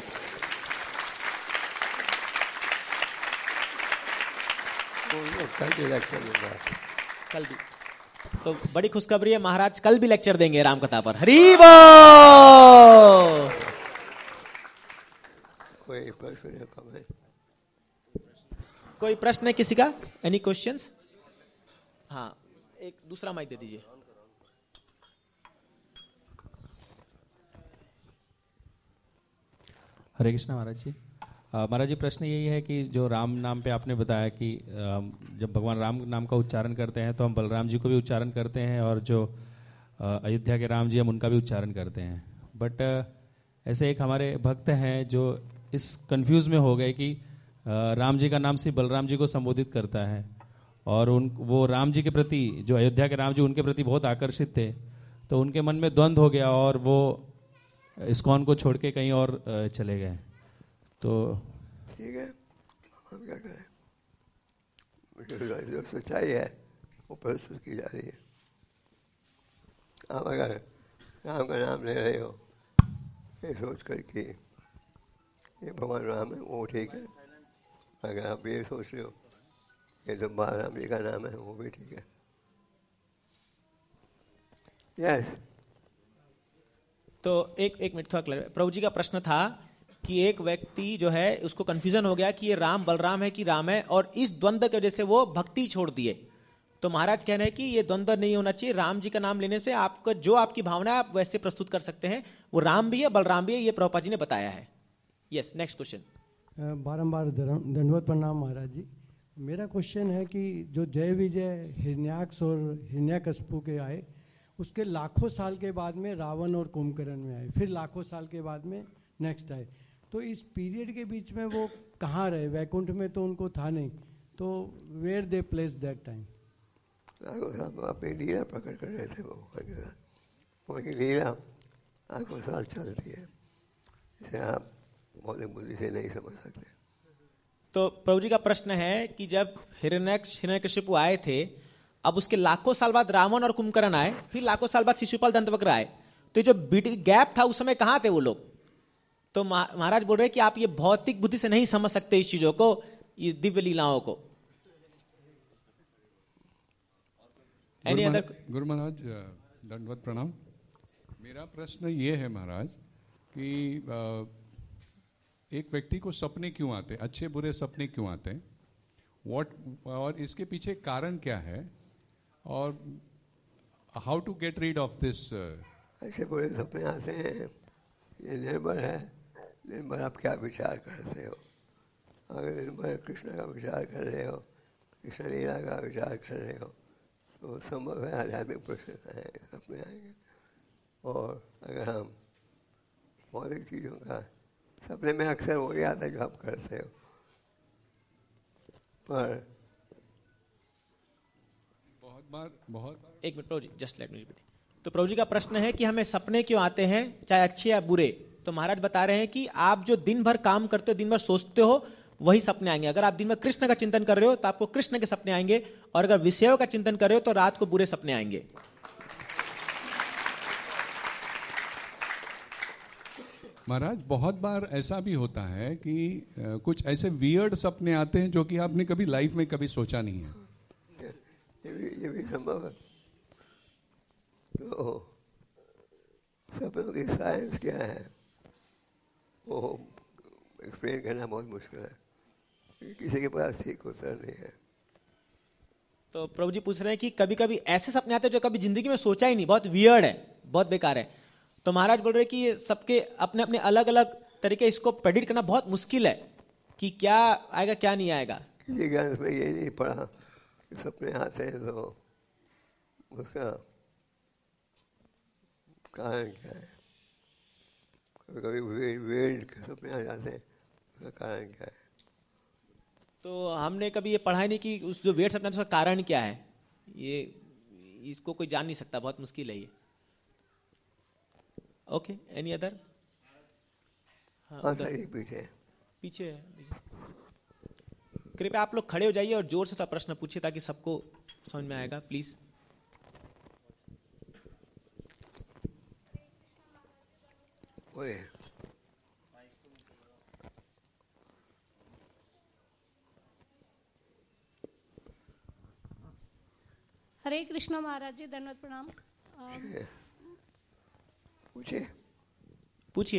कल भी लेक्चर दूंगा। कल भी तो बड़ी खुशखबरी है, महाराज कल भी लेक्चर देंगे रामकथा पर। हरि बोल। कोई प्रश्न कमेंट? कोई प्रश्न है किसी का? Any questions? हाँ, एक दूसरा माइक दे दीजिए। हरे कृष्णा महाराज जी। महाराज जी, प्रश्न यही है कि जो राम नाम पे आपने बताया कि जब भगवान राम नाम का उच्चारण करते हैं तो हम बलराम जी को भी उच्चारण करते हैं और जो अयोध्या के राम जी हम उनका भी उच्चारण करते हैं। बट ऐसे एक हमारे भक्त हैं जो इस कंफ्यूज में हो गए कि राम जी का नाम सिर्फ बलराम जी को संबोधित करता है और उन वो राम जी के प्रति, जो अयोध्या के राम जी उनके प्रति बहुत आकर्षित थे, तो उनके मन में द्वंद्व हो गया और वो इस्कॉन को छोड़ के कहीं और चले गए। तो ठीक है, हम क्या करें? जो सच्चाई है वो प्रस्तुत की जा रही है। आप अगर राम का नाम ले रहे हो ये सोच कर कि ये भगवान राम है, वो ठीक है। अगर आप ये सोच रहे हो ये तो बालराम जी का नाम है, वो भी ठीक है। Yes yes. तो एक एक मिनट थोड़ा क्लियर। प्रभु जी का प्रश्न था कि एक व्यक्ति जो है उसको कंफ्यूजन हो गया कि ये राम बलराम है कि राम है, और इस द्वंद्व की वजह से वो भक्ति छोड़ दिए। तो महाराज कह रहे हैं कि ये द्वंद्व नहीं होना चाहिए। राम जी का नाम लेने से आपका जो आपकी भावना है आप वैसे प्रस्तुत कर सकते हैं। वो राम भी है बलराम भी है, ये प्रभुपाद जी ने बताया है। Yes, next question. बारंबार दंडवत प्रणाम महाराज जी। मेरा क्वेश्चन है कि जो जय विजय हिरण्याक्ष और हिरण्यकशिपु के आए, उसके लाखों साल के बाद में रावण और कुंभकर्ण में आए, फिर लाखों साल के बाद में नेक्स्ट आए। तो इस पीरियड के बीच में वो कहाँ रहे? वैकुंठ में तो उनको था नहीं, तो where they place that time? अपनी लीला प्रकट कर रहे थे वो, वही लीला आठों साल चलती है, इसे आप बहुत बुद्धि से नहीं समझ सकते। तो प्रभु जी का प्रश्न है कि जब हिरण्याक्ष हिरण्यकशिपु आए थे, अब उसके लाखों साल बाद रावण और कुंभकर्ण आए, फिर लाखों साल बाद शिशुपाल दंतवक्र आए, तो जो गैप था उस समय कहां थे वो लोग? तो महाराज बोल रहे हैं कि आप ये भौतिक बुद्धि से नहीं समझ सकते इस चीजों को, ये दिव्य लीलाओं को। Any other? गुरु महाराज दंडवत प्रणाम। मेरा प्रश्न ये है महाराज कि एक व्यक्ति को सपने क्यों आते हैं, अच्छे बुरे सपने क्यों आते हैं, व्हाट, और इसके पीछे कारण क्या है, और how to get rid of this? अच्छे बुरे सपने आते हैं, ये निर्भर है दिन भर आप क्या विचार करते हो। अगर दिन भर कृष्ण का विचार कर रहे हो, कृष्ण लीला का विचार कर रहे हो, तो संभव है आध्यात्मिक प्रश्न सपने आएंगे। और अगर हम भौतिक चीज़ों का सपने में अक्सर वही आता है जो आप करते हो, पर बहुत बार बहुत एक मिनट प्रभु जी, जस्ट लेट मी रिपीट। तो प्रभु जी का प्रश्न है कि हमें सपने क्यों आते हैं, चाहे अच्छे या बुरे। तो महाराज बता रहे हैं कि आप जो दिन भर काम करते हो, दिन भर सोचते हो, वही सपने आएंगे। अगर आप दिन भर कृष्ण का चिंतन कर रहे हो तो आपको कृष्ण के सपने आएंगे, और अगर विषयों का चिंतन कर रहे हो तो रात को बुरे सपने आएंगे। महाराज बहुत बार ऐसा भी होता है कि अ, कुछ ऐसे वियर्ड सपने आते हैं जो कि आपने कभी लाइफ में कभी सोचा नहीं है। ये भी ये भी संभव है। तो सपनों की साइंस क्या है वो एक्सप्लेन करना बहुत मुश्किल है, किसी के पास ठीक उत्तर नहीं है। तो प्रभु जी पूछ रहे हैं कि कभी कभी ऐसे सपने आते हैं जो कभी जिंदगी में सोचा ही नहीं, बहुत वियर्ड है, बहुत बेकार है। तो महाराज बोल रहे हैं कि ये सबके अपने अपने अलग अलग तरीके, इसको प्रेडिक्ट करना बहुत मुश्किल है कि क्या आएगा क्या नहीं आएगा। किसी ज्ञान में ये नहीं पढ़ा कि सपने आते हैं तो उसका कारण क्या है। कभी कभी वेड सपने आ जाते हैं, उसका कारण क्या है। तो हमने कभी ये पढ़ा ही नहीं कि उस जो वेट सपना उसका कारण क्या है। ये इसको कोई जान नहीं सकता, बहुत मुश्किल है ये। Okay, any other? हाँ सही, पीछे पीछे है, पीछे। कृपया आप लोग खड़े हो जाइए और जोर से प्रश्न पूछिए ताकि सबको समझ में आएगा, प्लीज। ओए हरे कृष्ण महाराज जी, धन्यवाद, प्रणाम। पूछिए पूछिए।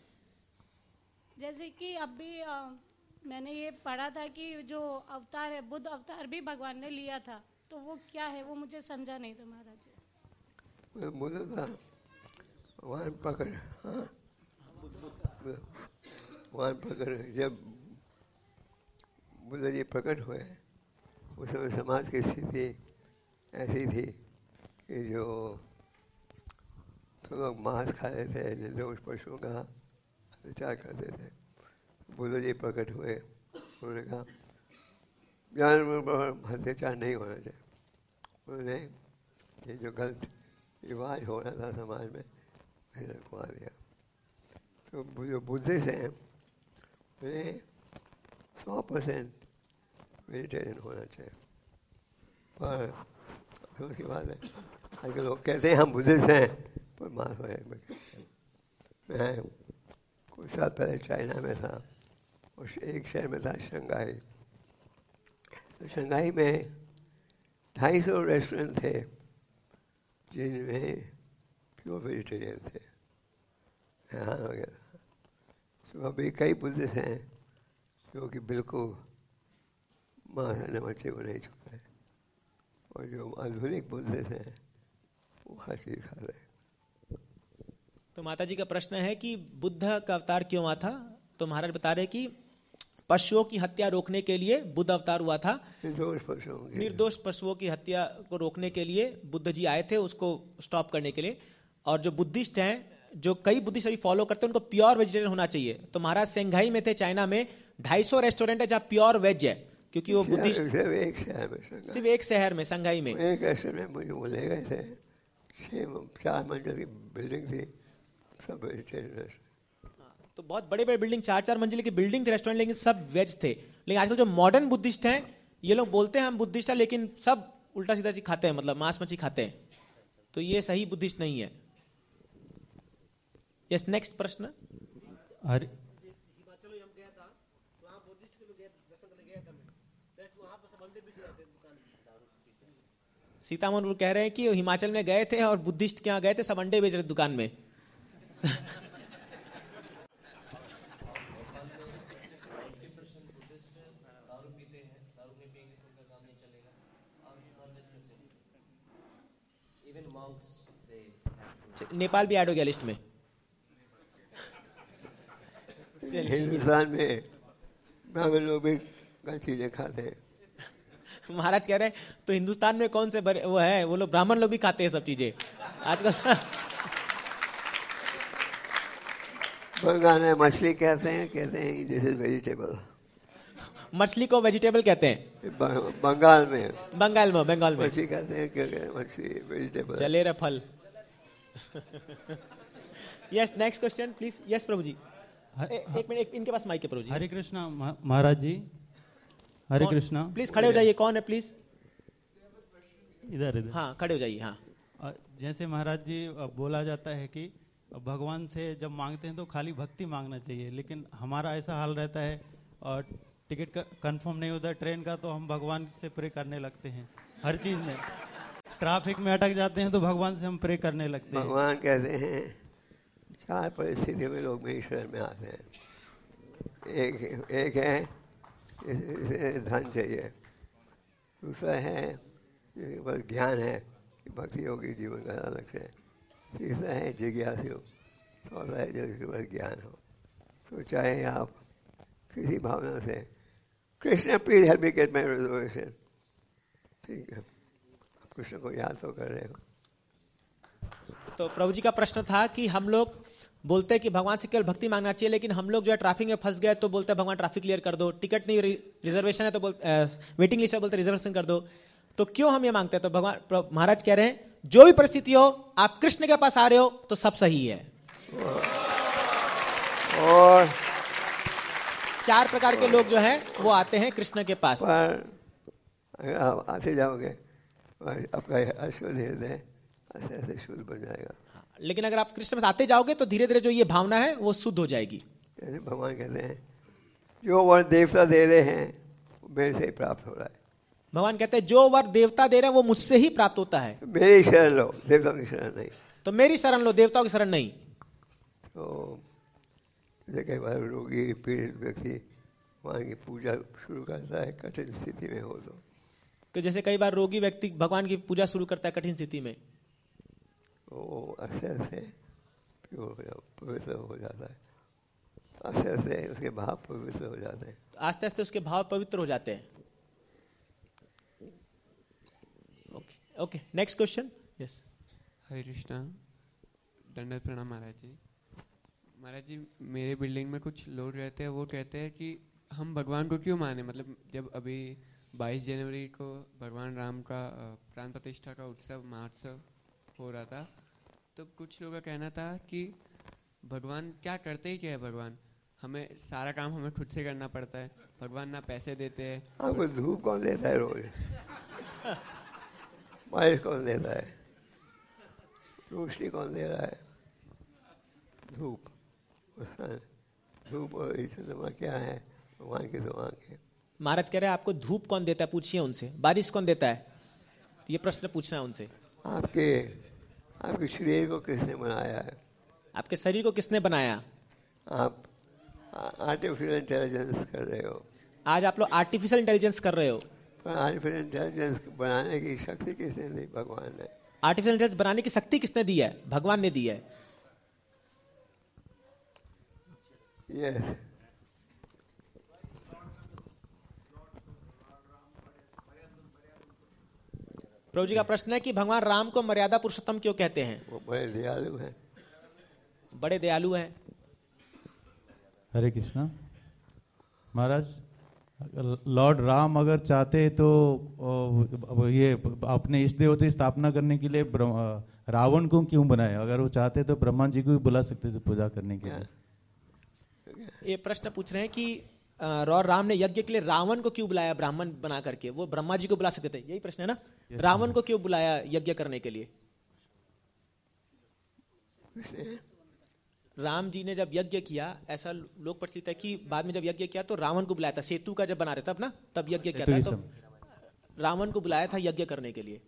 जैसे कि अभी आ, मैंने ये पढ़ा था कि जो अवतार है, बुद्ध अवतार भी भगवान ने लिया था, तो वो क्या है वो मुझे समझा नहीं था महाराज जी। बुद्ध था भगवान पकड़, हाँ भगवान पकड़। जब बुद्ध जी प्रकट हुए उस समय समाज की स्थिति ऐसी थी कि जो तो लोग मांस खा रहे थे, निर्दोष पशुओं का अत्याचार करते थे। बुद्ध जी प्रकट हुए, उन्होंने कहा जानवर पर अत्याचार नहीं होना चाहिए। उन्होंने ये जो गलत रिवाज हो रहा था समाज में उसे रुकवा दिया। तो जो बुद्धिस्ट हैं उन्हें सौ परसेंट वेजिटेरियन होना चाहिए। पर तो उसकी बात है, आजकल लोग कहते हैं हम बुद्धिस्ट हैं पर मांस वगैरह में। मैं कुछ साल पहले चाइना में था और एक शहर में था शंघाई। तो शंघाई में ढाई सौ रेस्टोरेंट थे जिनमें प्योर वेजिटेरियन थे, यहाँ वगैरह। तो अभी कई बुद्धिस्ट हैं जो कि बिल्कुल मांस और मच्छी को नहीं छू रहे, और जो आधुनिक बुद्धिस्ट हैं वो हर चीज खा रहे हैं। तो माता जी का प्रश्न है कि बुद्ध का अवतार क्यों हुआ था। तो महाराज बता रहे कि पशुओं की हत्या रोकने के लिए बुद्ध अवतार हुआ था। निर्दोष पशुओं की निर्दोष पशुओं की हत्या को रोकने के लिए बुद्ध जी आए थे, उसको स्टॉप करने के लिए। और जो बुद्धिस्ट हैं, जो कई बुद्धिस्ट अभी फॉलो करते हैं, उनको प्योर वेजिटेरियन होना चाहिए। तो महाराज शंघाई में थे चाइना में, ढाई सौ रेस्टोरेंट है जहाँ प्योर वेज है, क्योंकि वो बुद्धिस्ट सिर्फ एक शहर में शंघाई, सिर्फ एक शहर में शंघाई में एक रेस्टोरेंट में मुझे वो ले गए थे। छः चार मंजिल की बिल्डिंग थी, सब वेजिटेरियन। तो बहुत बड़े बड़े बिल्डिंग, चार चार मंजिल की बिल्डिंग थे, रेस्टोरेंट, लेकिन सब वेज थे। लेकिन आजकल जो मॉडर्न बुद्धिस्ट हैं, ये लोग बोलते हैं हम बुद्धिस्ट हैं, लेकिन सब उल्टा सीधा चीज खाते हैं, मतलब मांस मच्छी खाते हैं। तो ये सही बुद्धिस्ट नहीं है। यस, नेक्स्ट प्रश्न। हरे सीतामन कह रहे हैं कि हिमाचल में गए थे और बुद्धिस्ट के यहाँ गए थे, सब अंडे बेच रहे दुकान में। नेपाल भी ऐड हो गया लिस्ट में। हिंदुस्तान में ब्राह्मण लोग भी गलत चीजें खाते हैं। महाराज कह रहे हैं तो हिंदुस्तान में कौन से वो है, वो लोग ब्राह्मण लोग भी खाते हैं सब चीजें आजकल। बंगाल में मछली कहते हैं, कहते हैं दिस इज वेजिटेबल। मछली को वेजिटेबल कहते हैं ब- बंगाल में बंगाल में बंगाल में मछली कहते हैं क्या कहते हैं? मछली वेजिटेबल जले रे फल yes next question please yes प्रभु जी ए, एक मिनट एक- इनके पास माइक है प्रभु जी हरे कृष्णा महा- महाराज जी हरे कौन- कृष्णा प्लीज खड़े हो जाइए कौन है प्लीज इधर इधर हाँ खड़े हो जाइए हाँ अ, जैसे महाराज जी अ, बोला जाता है कि भगवान से जब मांगते हैं तो खाली भक्ति मांगना चाहिए, लेकिन हमारा ऐसा हाल रहता है और टिकट कंफर्म नहीं होता ट्रेन का तो हम भगवान से प्रे करने लगते हैं हर चीज में। ट्रैफिक में अटक जाते हैं तो भगवान से हम प्रे करने लगते हैं। भगवान कहते हैं चार परिस्थितियों में लोग मेरी शरण में आते हैं। एक एक है इसे धन चाहिए, दूसरा है जिसके पास ज्ञान है कि भक्ति योगी जीवन का लक्ष्य है, तीसरा है जिज्ञासु, चौथा है जिसके पास ज्ञान हो। तो चाहे आप किसी भावना से Krishna please help me get my reservation, ठीक है, आप कृष्ण को याद तो कर रहे हो। तो प्रभु जी का प्रश्न था कि हम लोग बोलते हैं कि भगवान से केवल भक्ति मांगना चाहिए, लेकिन हम लोग जो है ट्रैफिक में फंस गए तो बोलते हैं भगवान ट्रैफिक क्लियर कर दो, टिकट नहीं रिजर्वेशन है तो बोलते वेटिंग लिस्ट है बोलते रिजर्वेशन कर दो। तो क्यों हम ये मांगते हैं? तो भगवान महाराज कह रहे हैं जो भी परिस्थिति हो आप कृष्ण के पास आ रहे हो तो सब सही है। और चार प्रकार के लोग जो हैं वो आते हैं कृष्ण के पास। पर अगर आप आते जाओगे आपका अशुद्ध हृदय ऐसे ऐसे शुद्ध बन जाएगा। लेकिन अगर आप कृष्ण में आते जाओगे तो धीरे धीरे जो ये भावना है वो शुद्ध हो जाएगी। जैसे भगवान कहते हैं जो वर देवता दे रहे हैं वो मेरे से ही प्राप्त हो रहा है। भगवान कहते हैं जो वर देवता दे रहे हैं वो मुझसे ही प्राप्त होता है, तो मेरी शरण लो, देवताओं की शरण नहीं। तो मेरी शरण लो, देवताओं की शरण नहीं। तो जैसे कई बार रोगी पीड़ित व्यक्ति भगवान की पूजा शुरू करता है कठिन स्थिति में हो तो कि जैसे कई बार रोगी व्यक्ति भगवान की पूजा शुरू करता है कठिन स्थिति में, वो ऐसे ऐसे पवित्र हो जाता है, ऐसे ऐसे उसके भाव पवित्र हो जाते हैं। आस्ते आस्ते उसके भाव पवित्र हो जाते हैं। Okay okay next question yes. Hare Krishna, दंडवत प्रणाम महाराज जी। महाराज जी मेरे बिल्डिंग में कुछ लोग रहते हैं, वो कहते हैं कि हम भगवान को क्यों माने, मतलब जब अभी बाईस जनवरी को भगवान राम का प्राण प्रतिष्ठा का उत्सव महोत्सव हो रहा था, तो कुछ लोगों का कहना था कि भगवान क्या करते ही क्या है, भगवान हमें सारा काम हमें खुद से करना पड़ता है, भगवान ना पैसे देते हैं। आपको धूप कौन देता है रोज? मालिश कौन देता है? रोशनी कौन दे रहा है? धूप। धूप और चंद्रमा क्या है? भगवान की दुआ के। महाराज कह रहे हैं आपको धूप कौन देता है, पूछिए उनसे। बारिश कौन देता है, तो ये प्रश्न पूछना है उनसे। आपके आपके शरीर को किसने बनाया है? आपके शरीर को किसने बनाया? आप आर्टिफिशियल इंटेलिजेंस कर रहे हो। आज आप लोग आर्टिफिशियल इंटेलिजेंस कर रहे हो। पर आर्टिफिशियल इंटेलिजेंस बनाने की शक्ति किसने दी? भगवान ने। आर्टिफिशियल इंटेलिजेंस बनाने की शक्ति किसने दी है? भगवान ने दी है। यस। प्रभु जी का प्रश्न है कि भगवान राम को मर्यादा पुरुषोत्तम क्यों कहते हैं? वो बड़े दयालु हैं। बड़े दयालु हैं। हरे कृष्णा महाराज, लॉर्ड राम अगर चाहते तो ये अपने इष्ट देवता की स्थापना करने के लिए रावण को क्यों बनाया? अगर वो चाहते तो ब्रह्मा जी को भी बुला सकते थे पूजा करने के लिए। ये प्रश्न पूछ रहे हैं कि और राम ने यज्ञ के लिए रावण को क्यों बुलाया ब्राह्मण बना करके? वो ब्रह्मा जी को बुला सकते थे, यही प्रश्न है ना? रावण को क्यों बुलाया यज्ञ करने के लिए? राम जी ने जब यज्ञ किया, ऐसा लोग प्रचलित है कि बाद में जब यज्ञ किया तो रावण को बुलाया था, सेतु का जब बना रहे थे अपना, तब यज्ञ किया था, तो रावण को बुलाया था यज्ञ करने के लिए।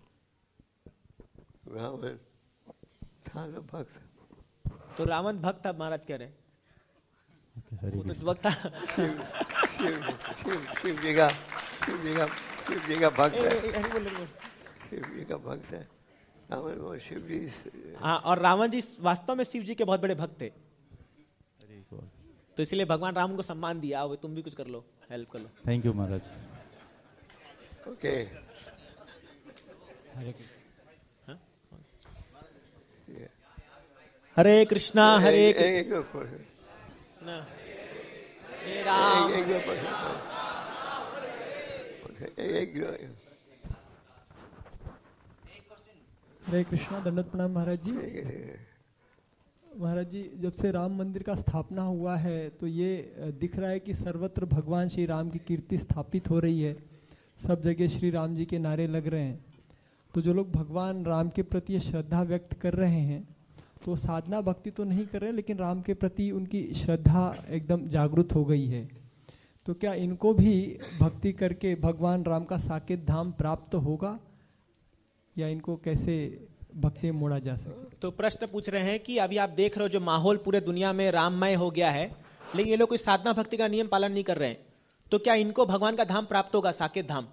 रावण था ना भक्त, तो रावण भक्त था, महाराज कह रहे हैं। वो तो भक्त था। शिव शिव शिव जी का शिव जी का शिव जी का भक्त है। शिव जी का भक्त है रावण। वो शिव जी। हाँ, और रावण जी वास्तव में शिव जी के बहुत बड़े भक्त थे, तो इसलिए भगवान राम को सम्मान दिया। वो तुम भी कुछ कर लो, हेल्प कर लो। थैंक यू महाराज। ओके। हरे कृष्णा हरे एक एक ना, हे राम। एक एक एक हरे कृष्णा, दंडवत प्रणाम महाराज जी। महाराज जी, जब से राम मंदिर का स्थापना हुआ है तो ये दिख रहा है कि सर्वत्र भगवान श्री राम की कीर्ति स्थापित हो रही है, सब जगह श्री राम जी के नारे लग रहे हैं। तो जो लोग भगवान राम के प्रति श्रद्धा व्यक्त कर रहे हैं तो साधना भक्ति तो नहीं कर रहे, लेकिन राम के प्रति उनकी श्रद्धा एकदम जागृत हो गई है। तो क्या इनको भी भक्ति करके भगवान राम का साकेत धाम प्राप्त होगा, या इनको कैसे भक्ति में मोड़ा जा सके? तो प्रश्न पूछ रहे हैं कि अभी आप देख रहे हो जो माहौल पूरे दुनिया में राममय हो गया है, लेकिन ये लोग कोई साधना भक्ति का नियम पालन नहीं कर रहे हैं, तो क्या इनको भगवान का धाम प्राप्त होगा, साकेत धाम?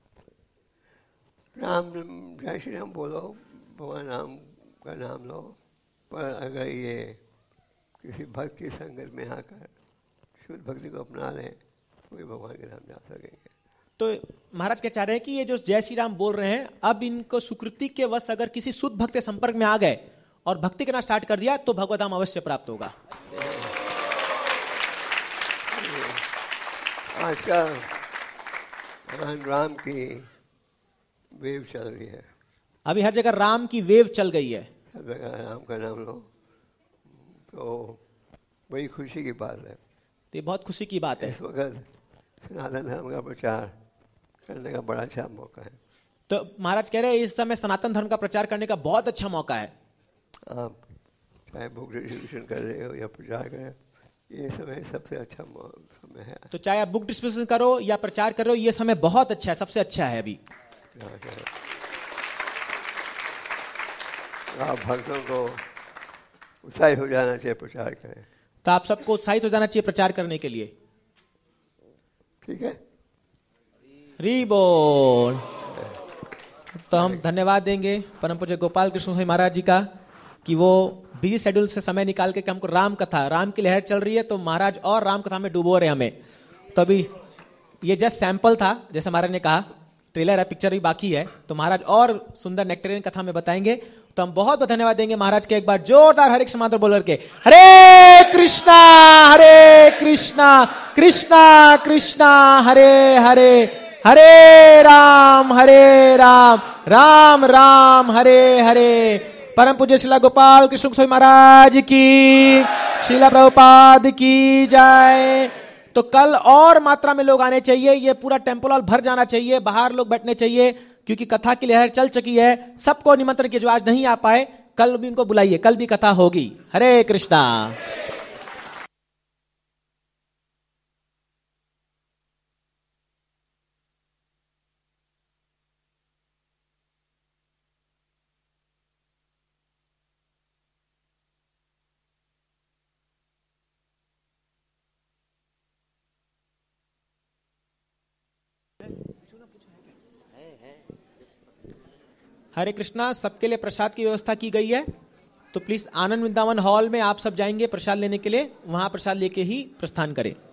राम जय श्री राम बोलो, भगवान राम का नाम लो, पर अगर ये किसी भक्त की संगत में आकर शुद्ध भक्ति को अपना लें तो ये भगवान के नाम जा सकेंगे। तो महाराज क्या चाह रहे हैं कि ये जो जय श्री राम बोल रहे हैं, अब इनको सुकृति के वश अगर किसी शुद्ध भक्त के संपर्क में आ गए और भक्ति करना स्टार्ट कर दिया तो भगवत धाम अवश्य प्राप्त होगा। आज का भगवान राम की वेव चल रही है, अभी हर जगह राम की वेव चल गई है, सब जगह राम का नाम लो, तो बड़ी खुशी की बात है। तो ये बहुत खुशी की बात है। इस वक्त सनातन धर्म का प्रचार करने का बड़ा अच्छा मौका है। तो महाराज कह रहे हैं इस समय सनातन धर्म का प्रचार करने का बहुत अच्छा मौका है। आप चाहे बुक डिस्ट्रीब्यूशन कर रहे हो या प्रचार कर रहे हो, ये समय सबसे अच्छा समय है। तो चाहे आप बुक डिस्ट्रीब्यूशन करो या प्रचार करो, ये समय बहुत अच्छा है, सबसे अच्छा है अभी। आप भक्तों को उत्साहित हो जाना चाहिए, प्रचार करें। तो आप सबको उत्साहित हो जाना चाहिए प्रचार करने के लिए, ठीक है? हरि बोल। तो हम धन्यवाद देंगे परम पूज्य गोपाल कृष्ण स्वामी महाराज जी का कि वो बिजी शेड्यूल से समय निकाल के हमको राम कथा, राम की लहर चल रही है तो महाराज और राम कथा में डुबो रहे हमें। तो अभी ये जस्ट सैंपल था, जैसे महाराज ने कहा ट्रेलर है, पिक्चर भी बाकी है, तो महाराज और सुंदर नेक्टेरियन कथा में बताएंगे। तो हम बहुत बहुत धन्यवाद देंगे महाराज के। एक बार जोरदार हरे कृष्ण मंत्र बोल करके हरे कृष्णा हरे कृष्णा कृष्णा कृष्णा हरे हरे, हरे राम हरे राम राम राम हरे हरे। परम पूज्य श्रीला गोपाल कृष्ण स्वामी महाराज की, श्रीला प्रभुपाद की जय। तो कल और मात्रा में लोग आने चाहिए, ये पूरा टेम्पल हॉल भर जाना चाहिए, बाहर लोग बैठने चाहिए, क्योंकि कथा की लहर चल चुकी है। सबको निमंत्रण किया जो आज नहीं आ पाए, कल भी उनको बुलाइए, कल भी कथा होगी। हरे कृष्णा। हरे कृष्णा। सबके लिए प्रसाद की व्यवस्था की गई है, तो प्लीज आनंद वृंदावन हॉल में आप सब जाएंगे प्रसाद लेने के लिए, वहां प्रसाद लेके ही प्रस्थान करें।